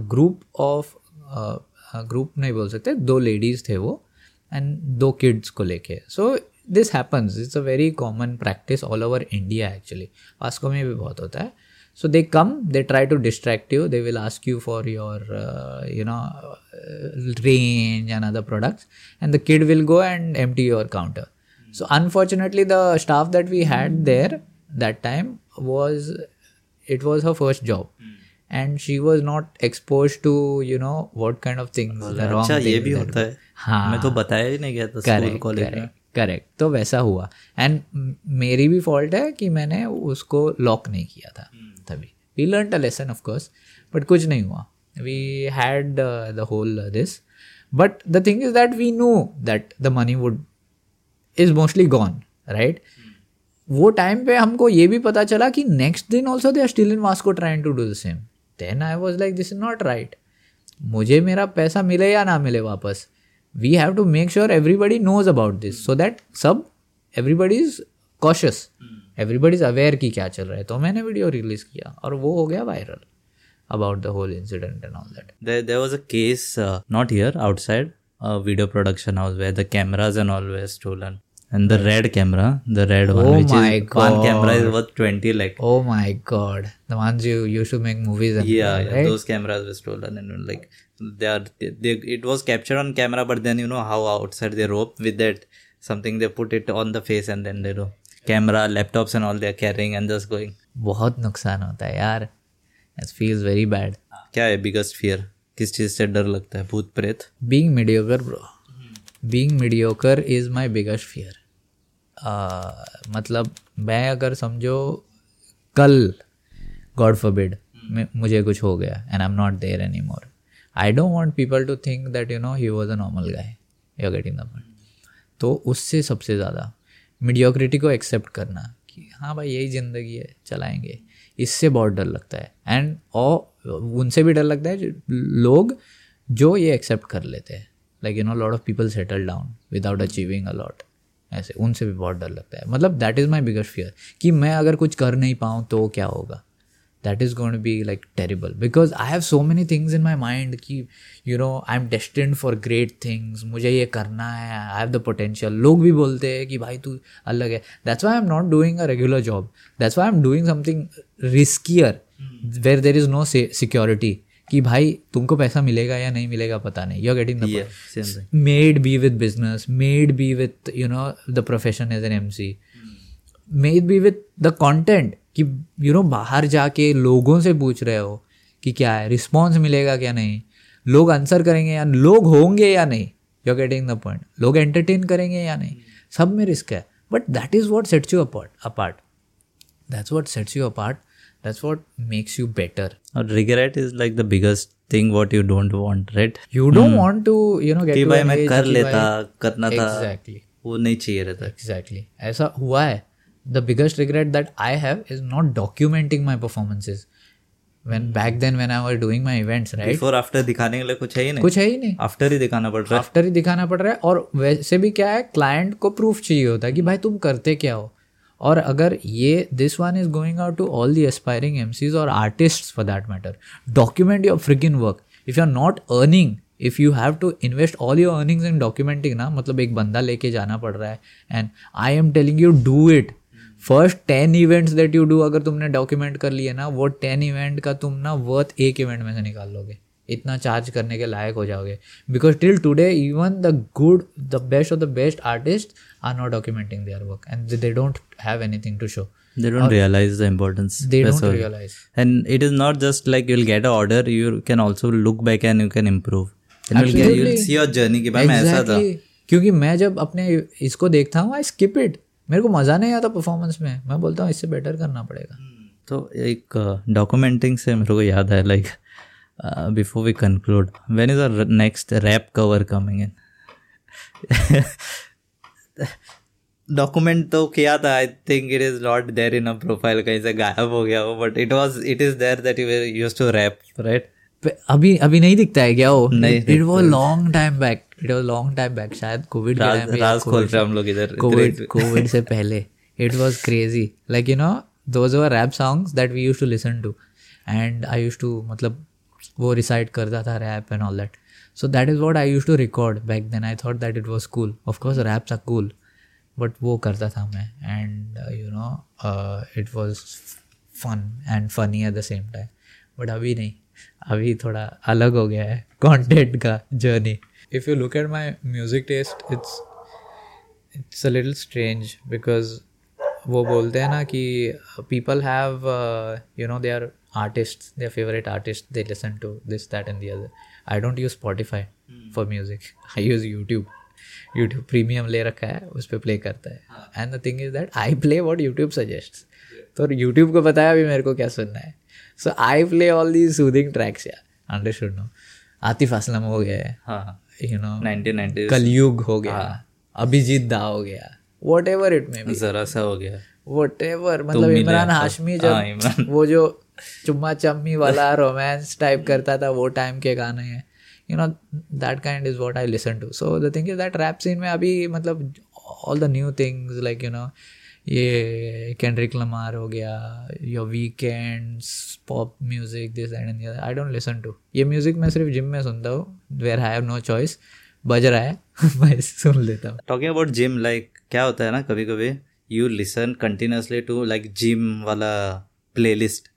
ग्रुप नहीं बोल सकते, 2 लेडीज थे वो एंड 2 किड्स को लेके. So this happens, it's a very common practice all over India actually. Vasco में भी बहुत होता है. So they come, they try to distract you, they will ask you for your you know range and other products and the kid will go and empty your counter. So unfortunately the staff that we had there that time it was her first job. And she was not exposed to, you know, what kind of things, the wrong things. ये भी होता है. हाँ, मैं तो बताया ही नहीं गया था स्कूल कॉलेज में. करेक्ट. तो वैसा हुआ. एंड मेरी भी फॉल्ट है कि मैंने उसको लॉक नहीं किया था तभी. We learn a lesson of course, but कुछ नहीं हुआ. We had the whole this, but the thing is that we know that the money would is mostly gone, right. वो टाइम पे हमको ये भी पता चला कि नेक्स्ट दिन also they are still in Vasco trying to do the same. Then I was like this is not right. मुझे मेरा पैसा मिले या ना मिले वापस, we have to make sure everybody knows about this, so that everybody is cautious, everybody is aware कि क्या चल रहा है. तो मैंने वीडियो रिलीज किया और वो हो गया viral about the whole incident and all that. There was a case not here, outside a video production house where the cameras and all were stolen. And the red camera, the red one, which is one camera is worth 20 lakh. Oh my god, the ones you used to make movies and right? Those cameras were stolen, and like it was captured on camera, but then you know how outside they rope with that something, they put it on the face and then they do camera, laptops and all they are carrying and just going. बहुत नुकसान होता है यार. It feels very bad. क्या है biggest fear? किस चीज से डर लगता है? भूत प्रेत? Being mediocre, bro. Being mediocre is my biggest fear. मतलब मैं अगर समझो कल गॉड फॉरबिड मुझे कुछ हो गया and I am not there any more, I don't want people to think that you know he was a normal guy. You are getting the point. तो उससे सबसे ज़्यादा मीडियोक्रिटी को एक्सेप्ट करना कि हाँ भाई यही ज़िंदगी है, चलाएंगे, इससे बहुत डर लगता है। एंड और उनसे भी डर लगता है लोग जो ये एक्सेप्ट कर लेते हैं, like lot of people settle down without achieving a lot, ऐसे उनसे भी बहुत डर लगता है। मतलब that is my biggest fear कि मैं अगर कुछ कर नहीं पाऊँ तो क्या होगा। That is going to be like terrible because I have so many things in my mind कि I'm destined for great things, मुझे ये करना है, I have the potential। लोग भी बोलते हैं कि भाई तू अलग है। That's why I'm not doing a regular job, that's why I'm doing something riskier where there is no security कि भाई तुमको पैसा मिलेगा या नहीं मिलेगा पता नहीं, you're getting the point। May it be with business, may it be with the profession as an MC, may it be with the content कि बाहर जाके लोगों से पूछ रहे हो कि क्या है, रिस्पॉन्स मिलेगा क्या नहीं, लोग आंसर करेंगे या लोग होंगे या नहीं, you are getting the point, लोग एंटरटेन करेंगे या नहीं, सब में रिस्क है। But that is what sets you apart, that's what sets you apart, that's what makes you better. और regret is like the biggest thing what you don't want, right? You don't want to get कि भाई मैं कर लेता, करना था, exactly वो नहीं चाहिए रहता। एग्जैक्टली ऐसा हुआ है। The biggest regret that I have is not documenting my performances. Back then when I was doing my events, right? Before after दिखाने के लिए कुछ है ही नहीं, कुछ है ही नहीं, आफ्टर ही दिखाना पड़ रहा है, आफ्टर ही दिखाना पड़ रहा है। और वैसे भी क्या है, क्लाइंट को प्रूफ चाहिए होता है कि भाई तुम करते क्या हो। और अगर ये this one is going out to all the aspiring MCs और artists for that matter, document your freaking work. If you are not earning, if you have to invest all your earnings in documenting ना, मतलब एक बंदा लेके जाना पड़ रहा है। And I am telling you do it. First 10 events that you do, अगर तुमने डॉक्यूमेंट कर लिए ना, वो 10 इवेंट का तुम ना वर्थ एक इवेंट में से निकाल लोगे, इतना चार्ज करने के लायक हो जाओगे। Because till today even the best of the best artist are not documenting their work and they don't have anything to show. They don't realize the importance. They don't realize. And it is not just like you'll get an order, you can also look back and you can improve. And you'll see your journey कि भाई मैं ऐसा था। क्योंकि मैं जब अपने इसको देखता हूँ, आई स्किप इट, मेरे को मज़ा नहीं आता परफॉर्मेंस में, मैं बोलता हूँ इससे बेटर करना पड़ेगा। तो एक डॉक्यूमेंटिंग से मेरे को याद है, like before we conclude, when is our next rap cover coming in? Document तो किया था, I think it is not there in a profile, कहीं से गायब हो गया हो, but it is there that you used to rap, right? अभी नहीं दिखता है क्या वो? नहीं, it was long time back, शायद कोविड के टाइम पे राज खोल रहे हम लोग इधर, कोविड से पहले। It was crazy, like those were rap songs that we used to listen to and I used to, मतलब वो रिसाइट करता था rap and all that. So that is what I used to record back then. I thought that it was cool, of course raps are cool, but वो करता था मैं। And it was fun and funny at the same time. But अभी नहीं, अभी थोड़ा अलग हो गया है कंटेंट का journey. If you look at my music taste, it's a little strange because वो बोलते हैं ना कि people have they are artists, their favorite artists, they listen to this, that and the other. I don't use Spotify for music. I use YouTube premium ले रखा है, उस पर प्ले करता है। And the thing is that I play what YouTube suggests. तो YouTube को बताया अभी मेरे को क्या सुनना है। So I play all these soothing tracks, yeah. Understood, no? Atif Aslam हो गया, 1990s, कलयुग हो गया, अभिजीत दा हो गया, whatever it may be, जरा सा हो गया, whatever, मतलब इमरान हाशमी जब वो जो चुम्मा चम्मी वाला रोमांस टाइप करता था, वो टाइम के गाने हैं, that kind is what I listen to. So the thing is that rap scene में अभी मतलब all the new things like ये केंड्रिक लमार हो गया, your weekends, pop music, this and the other, I don't listen to. ये music मैं सिर्फ gym में सुनता हूँ, where I have no choice, बज रहा है मैं सुन लेता हूँ। टॉकिंग अबाउट जिम, लाइक क्या होता है ना, कभी कभी you listen continuously to like gym वाला प्लेलिस्ट,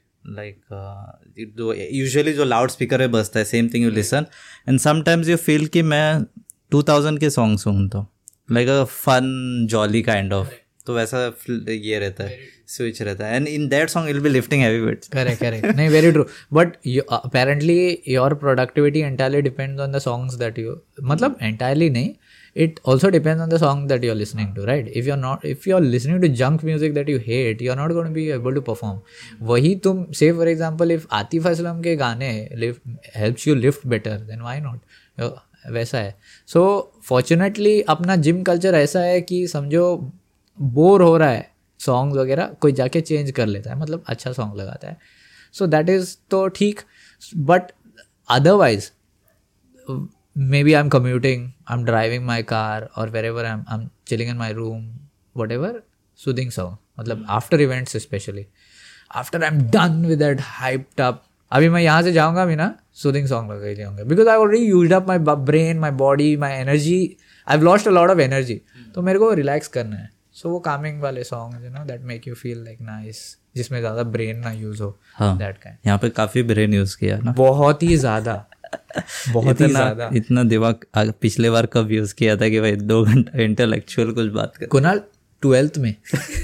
लाइक यूजुअली जो लाउड स्पीकर में बजता है, same thing you listen, and sometimes you feel कि मैं 2000 के सॉन्ग सुनता हूँ, like a fun jolly kind of, तो वैसा ये रहता है, स्विच रहता है, and in that song will be lifting heavy weights. Correct, नहीं, very true, but apparently your productivity entirely depends on the songs that you, मतलब entirely नहीं, it also depends on the song that you're listening to, right? If you're listening to junk music that you hate, you're not going to be able to perform. वही तुम, say for example, if Atif Aslam के गाने helps you lift better, then why not? वैसा है। So fortunately अपना gym culture ऐसा है कि समझो बोर हो रहा है, सॉन्ग्स वगैरह कोई जाके चेंज कर लेता है, मतलब अच्छा सॉन्ग लगाता है. सो दैट इज़ तो ठीक. But otherwise may be I am commuting, I am driving my car और wherever I am chilling in my room, whatever, soothing song. मतलब after events specially, after I am done with that hyped up, अभी मैं यहाँ से जाऊँगा भी ना, soothing song लगा ही जाऊँगा. Because I already used up my brain, my body, my energy, I have lost a lot of energy. तो मेरे को रिलैक्स करना है. सो वो कामिंग वाले song, you know, that make you feel like nice, जिसमें ज़्यादा ब्रेन ना यूज हो. That kind. यहाँ पे काफी ब्रेन यूज किया ना, बहुत ही ज़्यादा, बहुत ही ज़्यादा. इतना दिमाग पिछले बार कब यूज किया था कि भाई 2 घंटा इंटेलेक्चुअल कुछ बात कर. कुणाल 12th में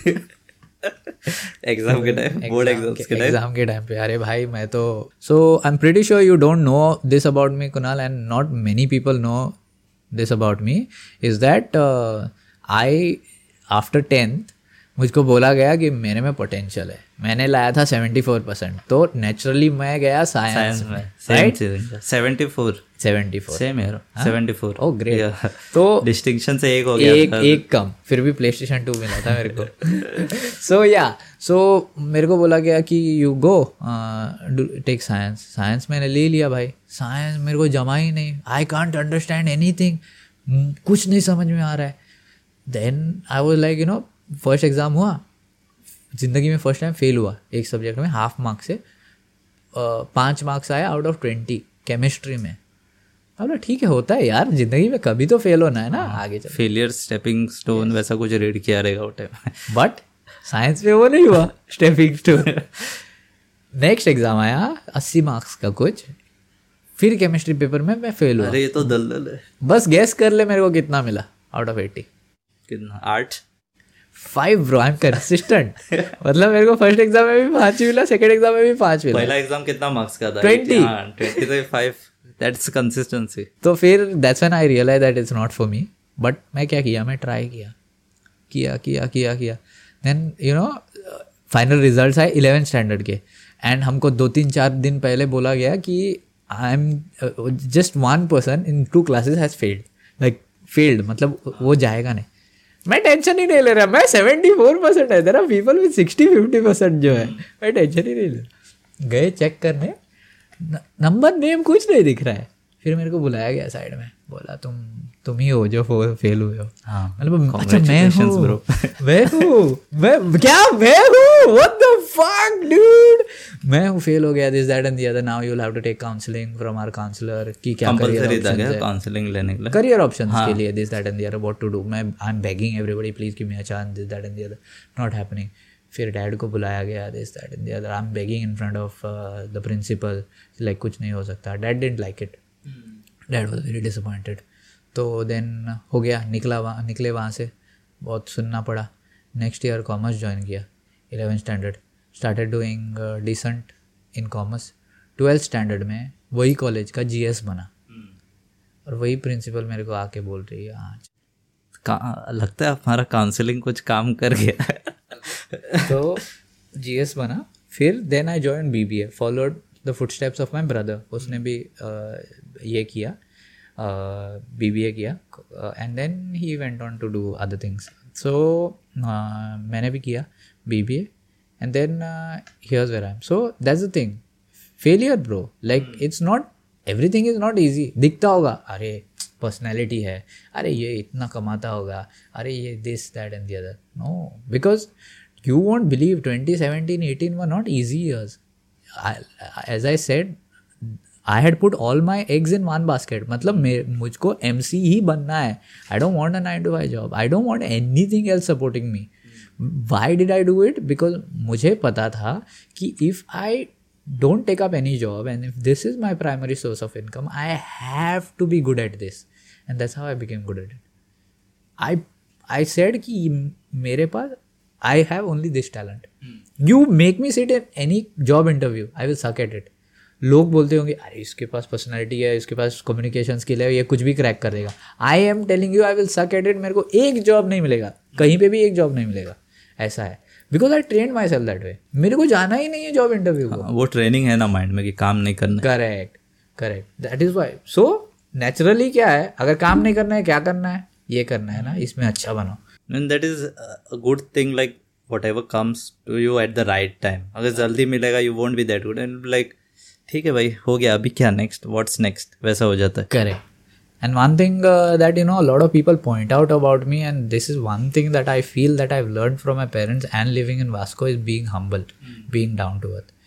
एग्जाम के टाइम, बोर्ड एग्जाम के टाइम पे. अरे भाई मैं तो, so I am pretty sure you don't know this about me Kunal, and not many people know this about me, is that I after 10th मुझको बोला गया कि मेरे में पोटेंशियल है. मैंने लाया था 74%, तो नेचुरली मैं गया साइंस में. राइट, 74 सेम है, 74. Oh great. तो डिस्टिंक्शन से एक हो गया, एक कम, फिर भी PlayStation 2 मिला था मेरे को. सो मेरे को बोला गया कि you go take science. Science मैंने ले लिया भाई. साइंस मेरे को जमा ही नहीं. आई कांट अंडरस्टैंड एनीथिंग, कुछ नहीं समझ में आ रहा है. Then I was like, you know, first exam हुआ, ज़िंदगी में फर्स्ट टाइम फेल हुआ एक सब्जेक्ट में, हाफ मार्क्स से 5 मार्क्स आया आउट ऑफ 20 केमिस्ट्री में. बोला ठीक है, होता है यार ज़िंदगी में, कभी तो फेल होना है ना आगे चल. फेलियर स्टेपिंग स्टोन वैसा कुछ रीड किया रहेगा वो टाइम. बट साइंस में वो नहीं हुआ स्टेपिंग स्टोन. नेक्स्ट एग्ज़ाम आया 80 मार्क्स का कुछ, फिर केमिस्ट्री पेपर में मैं फेल हुआ. अरे ये तो दलदल है. बस गैस कर ले मेरे को कितना मिला आउट ऑफ 80. कितना? 8 ब्रो. I am consistent. मतलब मेरे को फर्स्ट एग्जाम में भी 5 मिला, सेकंड एग्जाम में भी 5 मिला. पहला एग्जाम कितना मार्क्स का था? 20. 20 तो 5. That's consistency. तो फिर that's when I realise that it's not for me. But मैं क्या किया, मैं ट्राई किया. Then you know final results आए 11th स्टैंडर्ड के, एंड हमको 2-3-4 दिन पहले बोला गया कि I am just 1 person in 2 classes has failed. Like failed मतलब वो जाएगा नहीं. मैं टेंशन ही नहीं ले रहा. मैं 74% है. देयर आर पीपल विद 60-50% जो है. मैं टेंशन ही नहीं ले रहा. गए चेक करने, नंबर नेम कुछ नहीं दिख रहा है. फिर मेरे को बुलाया गया साइड में, बोला तुम ही हो जो फेल हुए हो. मतलब अच्छा मैं हूँ व्हाट द फक डूड, मैं हूँ फेल हो गया, this that and the other. Now you will have to take counselling from our counsellor कि क्या काउंसलिंग लेने के लिए, करियर ऑप्शंस के लिए, this that and the other, what to do. मैं I am begging everybody please give me a chance, this that and the other. Not happening. फिर dad को बुलाया गया, this that and the other. I am begging in front of the principal, like कुछ नहीं हो सकता. Dad didn't like it. Dad was very disappointed. तो then हो गया, निकले वहाँ से. बहुत सुनना पड़ा. नेक्स्ट ईयर कॉमर्स ज्वाइन किया, 11th standard. Started doing decent in commerce. 12th standard में वही कॉलेज का GS बना, और वही प्रिंसिपल मेरे को आके बोल रही है आज लगता है हमारा काउंसलिंग कुछ काम कर गया. तो GS बना. फिर then I join BBA, followed the footsteps of my brother. उसने भी ये किया, BBA किया, and then he went on to do other things. So मैंने भी किया BBA, and then here's where I am. So that's the thing, failure bro, like it's not, everything is not easy. दिखता होगा अरे personality है, अरे ये इतना कमाता होगा, अरे ये this that and the other. No, because you won't believe 2017-18 were not easy years. As I said, I had put all my eggs in one basket. मतलब मुझको MC ही बनना है. I don't want a 9 to 5 job. I don't want anything else supporting me. Why did I do it? Because मुझे पता था कि if I don't take up any job and if this is my primary source of income, I have to be good at this. And that's how I became good at it. I said कि मेरे पास I have only this talent. You make me sit in any job interview, I will suck at it. लोग बोलते होंगे अरे इसके पास personality है, इसके पास communication skill है, ये कुछ भी क्रैक कर देगा. I am telling you, I will suck at it. मेरे को एक जॉब नहीं मिलेगा, कहीं पे भी एक जॉब नहीं मिलेगा. ऐसा है, because I train myself that way. मेरे को जाना ही नहीं है जॉब इंटरव्यू को. वो ट्रेनिंग है ना माइंड में कि काम नहीं करना. Correct. That is why. So naturally क्या है, अगर काम नहीं करना है, क्या करना है, ये करना है ना, इसमें अच्छा बनो. And that is a good thing. Like whatever comes to you at the right time. अगर जल्दी मिलेगा you won't be that good and like ठीक है भाई हो गया अभी क्या next, what's next, वैसा हो जाता है. Correct. And one thing that you know a lot of people point out about me, and this is one thing that I feel that I've learned from my parents and living in Vasco, is being humble, being down to earth.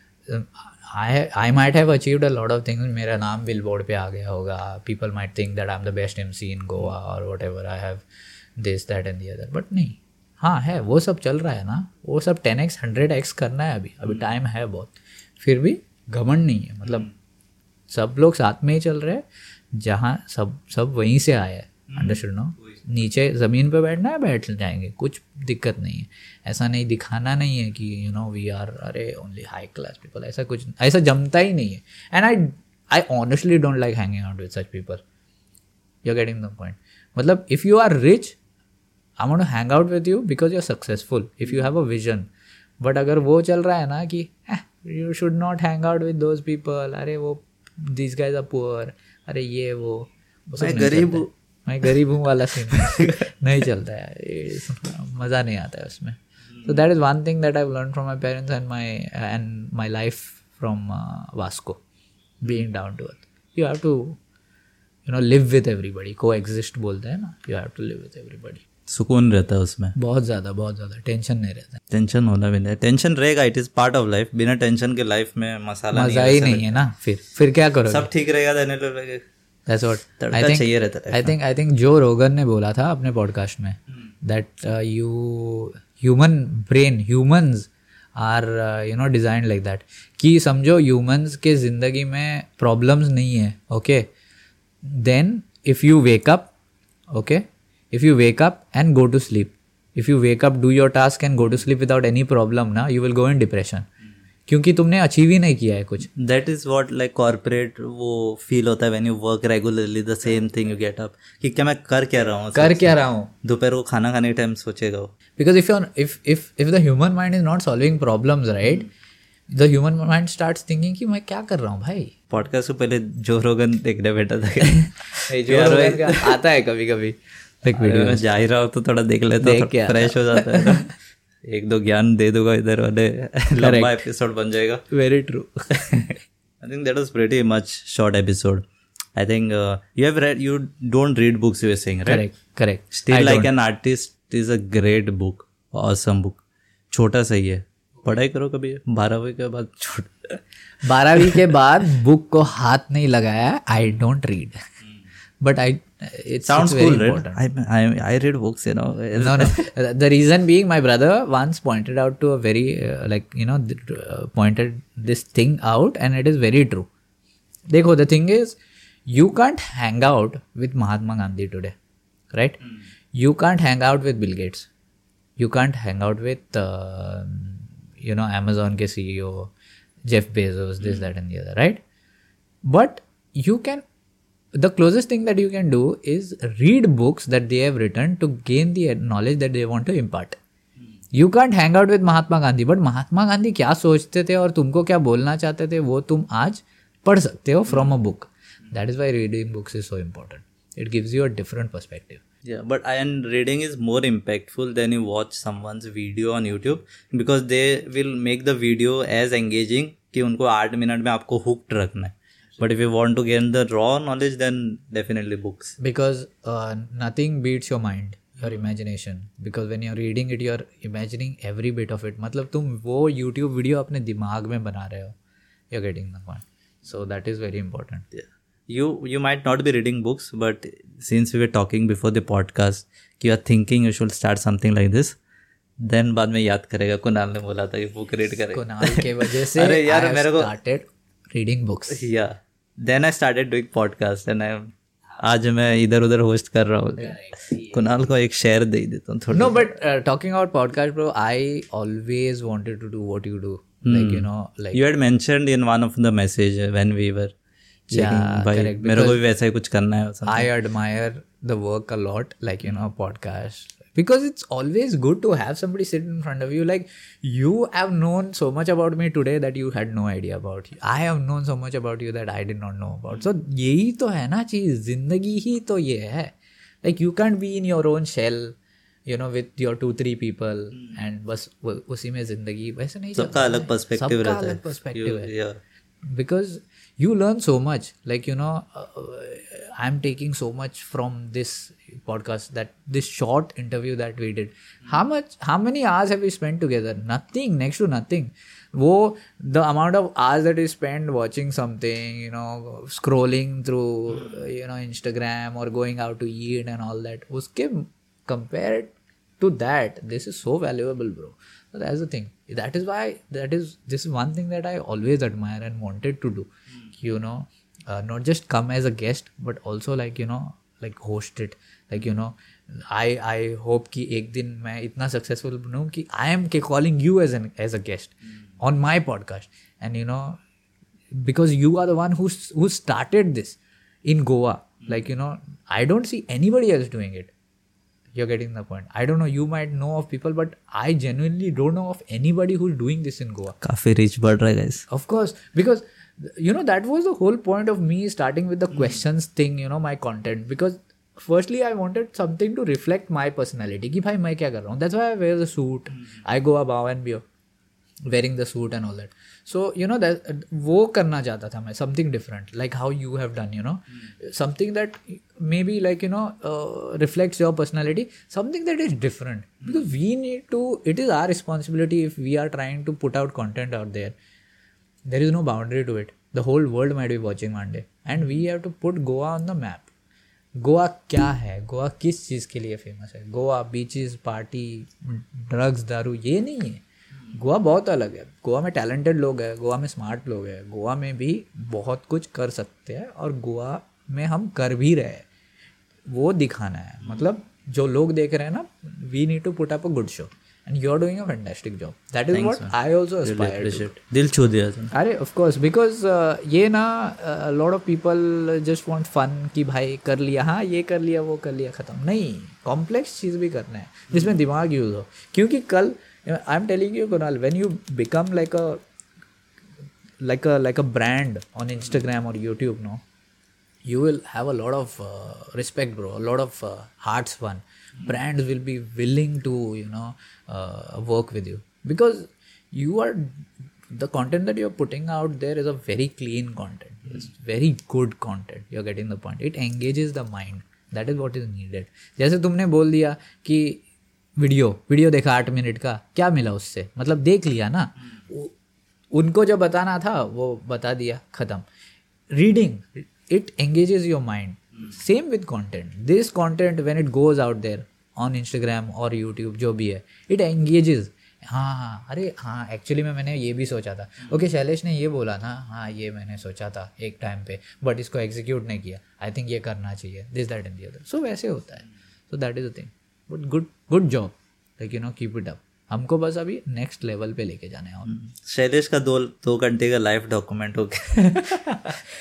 I might have achieved a lot of things. मेरा नाम billboard पे आ गया होगा. People might think that I'm the best MC in Goa or whatever. I have this, that and the other. But नहीं, हाँ है, वो सब चल रहा है ना, वो सब 10x 100x करना है अभी टाइम है बहुत. फिर भी घमंड नहीं है, मतलब सब लोग साथ में ही चल रहे हैं, जहाँ सब वहीं से आया है. Understood no? नीचे ज़मीन पे बैठना है बैठ जाएंगे, कुछ दिक्कत नहीं है. ऐसा नहीं दिखाना नहीं है कि यू नो वी आर अरे ओनली हाई क्लास पीपल, ऐसा कुछ ऐसा जमता ही नहीं है. And I honestly don't like hanging out with such people. You are getting the point? मतलब if you are rich I want to hang out with you because you are successful, if you have a vision. But अगर वो चल रहा है ना कि you should not hang out with those people, अरे वो दिस गाइज आर पुअर, अरे ये वो मैं गरीब हूँ वाला सीन नहीं चलता है, मज़ा नहीं आता है उसमें. So that is one thing that I've learned from my parents and my life from Vasco, being down to earth. You have to live with everybody, coexist बोलते हैं ना, you have to live with everybody. सुकून रहता है उसमें, बहुत ज़्यादा tension नहीं रहता. टेंशन होना भी नहीं, टेंशन रहेगा, it is part of life. बिना टेंशन के लाइफ में मजा ही नहीं है ना. फिर क्या करोगे? सब ठीक रहेगा देने लगे. That's what I think चाहिए रहता है. I think जो रोगन ने बोला था अपने पॉडकास्ट में that humans are designed like that, कि समझो humans के ज़िंदगी में problems नहीं है. Okay, then if you wake up and go to sleep, if you wake up, do your task and go to sleep without any problem ना, you will go in depression, क्योंकि तुमने achieve ही नहीं किया है कुछ. That is what like corporate वो feel होता है when you work regularly the same thing, you get up कि क्या मैं कर क्या रहा हूँ दोपहर को खाना खाने के टाइम सोचेगा वो. Because if the human mind is not solving problems, right, the human mind starts thinking कि मैं क्या कर रहा हूँ भाई. पॉडकास्ट से पहले जो रोगन देखने बैठा था जो रोगन का आता है कभी कभी वीडियो, जा ही रहा हूँ तो थोड़ा देख लेता हूँ, फ्रेश हो जाता है. एक दो ज्ञान दे दूंगा इधर वाले, लंबा एपिसोड बन जाएगा. Very true. I think that was pretty much short episode. I think you don't read books, you were saying, right? Correct. Still like an artist is a great book, awesome book. छोटा सही है, पढ़ाई करो कभी 12वीं के बाद. 12वीं के बाद बुक को हाथ नहीं लगाया. I don't read. But it sounds cool, right? I read books, No. The reason being, my brother once pointed out to a very pointed this thing out, and it is very true. देखो, the thing is, you can't hang out with Mahatma Gandhi today, right? You can't hang out with Bill Gates. You can't hang out with Amazon के CEO, Jeff Bezos, this, that, and the other, right? But you can. The closest thing that you can do is read books that they have written to gain the knowledge that they want to impart. You can't hang out with Mahatma Gandhi, but Mahatma Gandhi क्या सोचते थे और तुमको क्या बोलना चाहते थे वो तुम आज पढ़ सकते हो from a book. That is why reading books is so important. It gives you a different perspective. Yeah, and reading is more impactful than you watch someone's video on YouTube, because they will make the video as engaging कि उनको 8 minute में आपको hooked रखना है. But if you want to gain the raw knowledge, then definitely books. Because nothing beats your mind, your imagination. Because when you're reading it, you're imagining every bit of it. मतलब तुम वो YouTube video अपने दिमाग में बना रहे हो. You're getting the point. So that is very important. Yeah. You might not be reading books, but since we were talking before the podcast, you are thinking you should start something like this. Then बाद में याद करेगा, कुणाल ने बोला था कि book read करेगा. कुणाल के वजह से अरे यार मेरे को started reading books. Yeah. Then I started doing podcast and आज मैं इधर उधर होस्ट कर रहा हूँ. कुणाल को एक शेयर दे देता हूँ थोड़ा. No, but talking about podcast, bro, I always wanted to do what you do. Like you had mentioned in one of the message when we were checking. भाई मेरे को भी वैसा ही कुछ करना है. I admire the work a lot, like podcast. Because it's always good to have somebody sit in front of you. Like, you have known so much about me today that you had no idea about. I have known so much about you that I did not know about. So, यही तो है ना चीज़, जिंदगी ही तो ये है. Like, you can't be in your own shell. you know with your 2-3 people and बस उसी में जिंदगी वैसे नहीं सबका अलग पर्सपेक्टिव रहता है, अलग पर्सपेक्टिव है yeah. because you learn so much, like you know I'm taking so much from this podcast, that this short interview that we did, how many hours have we spent together? Nothing, next to nothing. वो the amount of hours that we spend watching something, you know, scrolling through you know Instagram or going out to eat and all that, उसके compared to that, this is so valuable, bro. So that's the thing. That is why this is one thing that I always admire and wanted to do. You know, not just come as a guest, but also like you know, like host it. Like you know, I hope कि एक दिन मैं इतना successful बनूँ कि I am calling you as a guest on my podcast, and you know, because you are the one who started this in Goa. Like you know, I don't see anybody else doing it. You're getting the point. I don't know, you might know of people, but I genuinely don't know of anybody who's doing this in Goa. काफी reach बढ़ रहा है guys. Of course, because you know that was the whole point of me starting with the questions thing, you know, my content, because firstly I wanted something to reflect my personality कि भाई मैं क्या कर रहा हूँ. That's why I wear the suit. I go above and beyond wearing the suit and all that. So you know that वो करना चाहता था मैं, something different, like how you have done, you know, something that maybe like you know reflects your personality, something that is different, because we need to, it is our responsibility if we are trying to put out content out there. There is no boundary to it. The whole world might be watching one day and we have to put Goa on the map. Goa क्या है, गोवा किस चीज़ के लिए famous है? Goa beaches, party, drugs, दारू, ये नहीं है. गोवा बहुत अलग है. गोवा में टैलेंटेड लोग हैं, गोवा में स्मार्ट लोग हैं, गोवा में भी बहुत कुछ कर सकते हैं और गोवा में हम कर भी रहे हैं. वो दिखाना है. मतलब जो लोग देख रहे हैं ना, we need to put up a good show and you're doing a fantastic job. That is what I also aspire to. दिल छू दिया तुम. अरे of course, because ये ना a lot of people just want fun कि भाई कर लिया, हाँ ये कर लिया, वो कर लिया, ख़त्म. नहीं, कॉम्प्लेक्स चीज़ भी करना है जिसमें दिमाग यूज़ हो. क्योंकि कल I am telling you Kunal, when you become like a brand on Instagram or YouTube, no, you will have a lot of respect, bro, a lot of hearts fun. Brands will be willing to, you know, work with you because you are, the content that you're putting out there is a very clean content. It's very good content. You're getting the point. It engages the mind. That is what is needed. जैसे तुमने बोल दिया कि video देखा 8 minute का, क्या मिला उससे? मतलब देख लिया ना, उनको जो बताना था वो बता दिया, ख़त्म. Reading, it engages your mind. Same with content. This content when it goes out there on Instagram or YouTube, जो भी है, it engages. हाँ अरे हाँ, एक्चुअली मैंने ये भी सोचा था. ओके, शैलेश ने ये बोला ना, हाँ ये मैंने सोचा था एक टाइम पे, बट इसको एग्जीक्यूट नहीं किया. आई थिंक ये करना चाहिए, this that and the other. So वैसे होता है. So that is the thing. But good job, like you know, keep it up. हमको बस अभी नेक्स्ट लेवल पे लेके जाने हैं. शैलेश का 2 घंटे का लाइव डॉक्यूमेंट हो गया.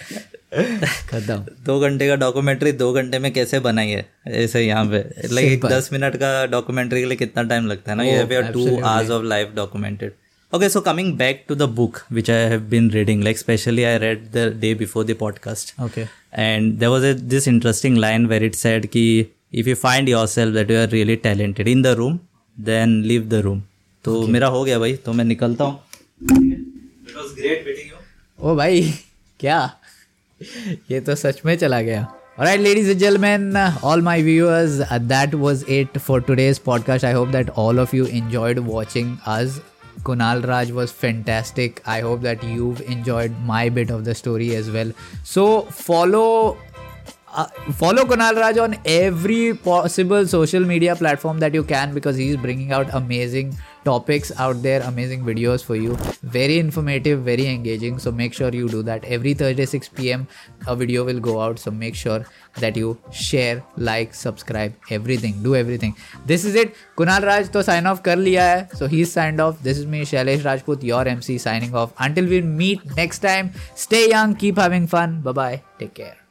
खत्म. 2 घंटे का डॉक्यूमेंट्री 2 घंटे में कैसे बनाई है ऐसे यहाँ पे. लाइक 10 मिनट का डॉक्यूमेंट्री के लिए कितना टाइम लगता है ना. ये पे 2 hours of live documented. Okay, so coming back to the book which I have been reading, like especially I read the day before the podcast. Okay. And there was this interesting line where it said कि if you find yourself that you are really talented in the room, then leave the room. तो मेरा हो गया भाई, तो मैं निकलता हूँ. It was great meeting you. ओ भाई क्या, ये तो सच में चला गया. Alright, ladies and gentlemen, all my viewers, that was it for today's podcast. I hope that all of you enjoyed watching us. Kunal Raj was fantastic. I hope that you've enjoyed my bit of the story as well. So follow Kunal Raj on every possible social media platform that you can, because he's bringing out amazing topics out there, amazing videos for you, very informative, very engaging. So make sure you do that. Every Thursday 6 p.m. a video will go out, so make sure that you share, like, subscribe, everything, do everything. This is it. Kunal Raj to sign off kar liya hai, so he's signed off. This is me, Shailesh Rajput, your MC, signing off. Until we meet next time, stay young, keep having fun. Bye bye, take care.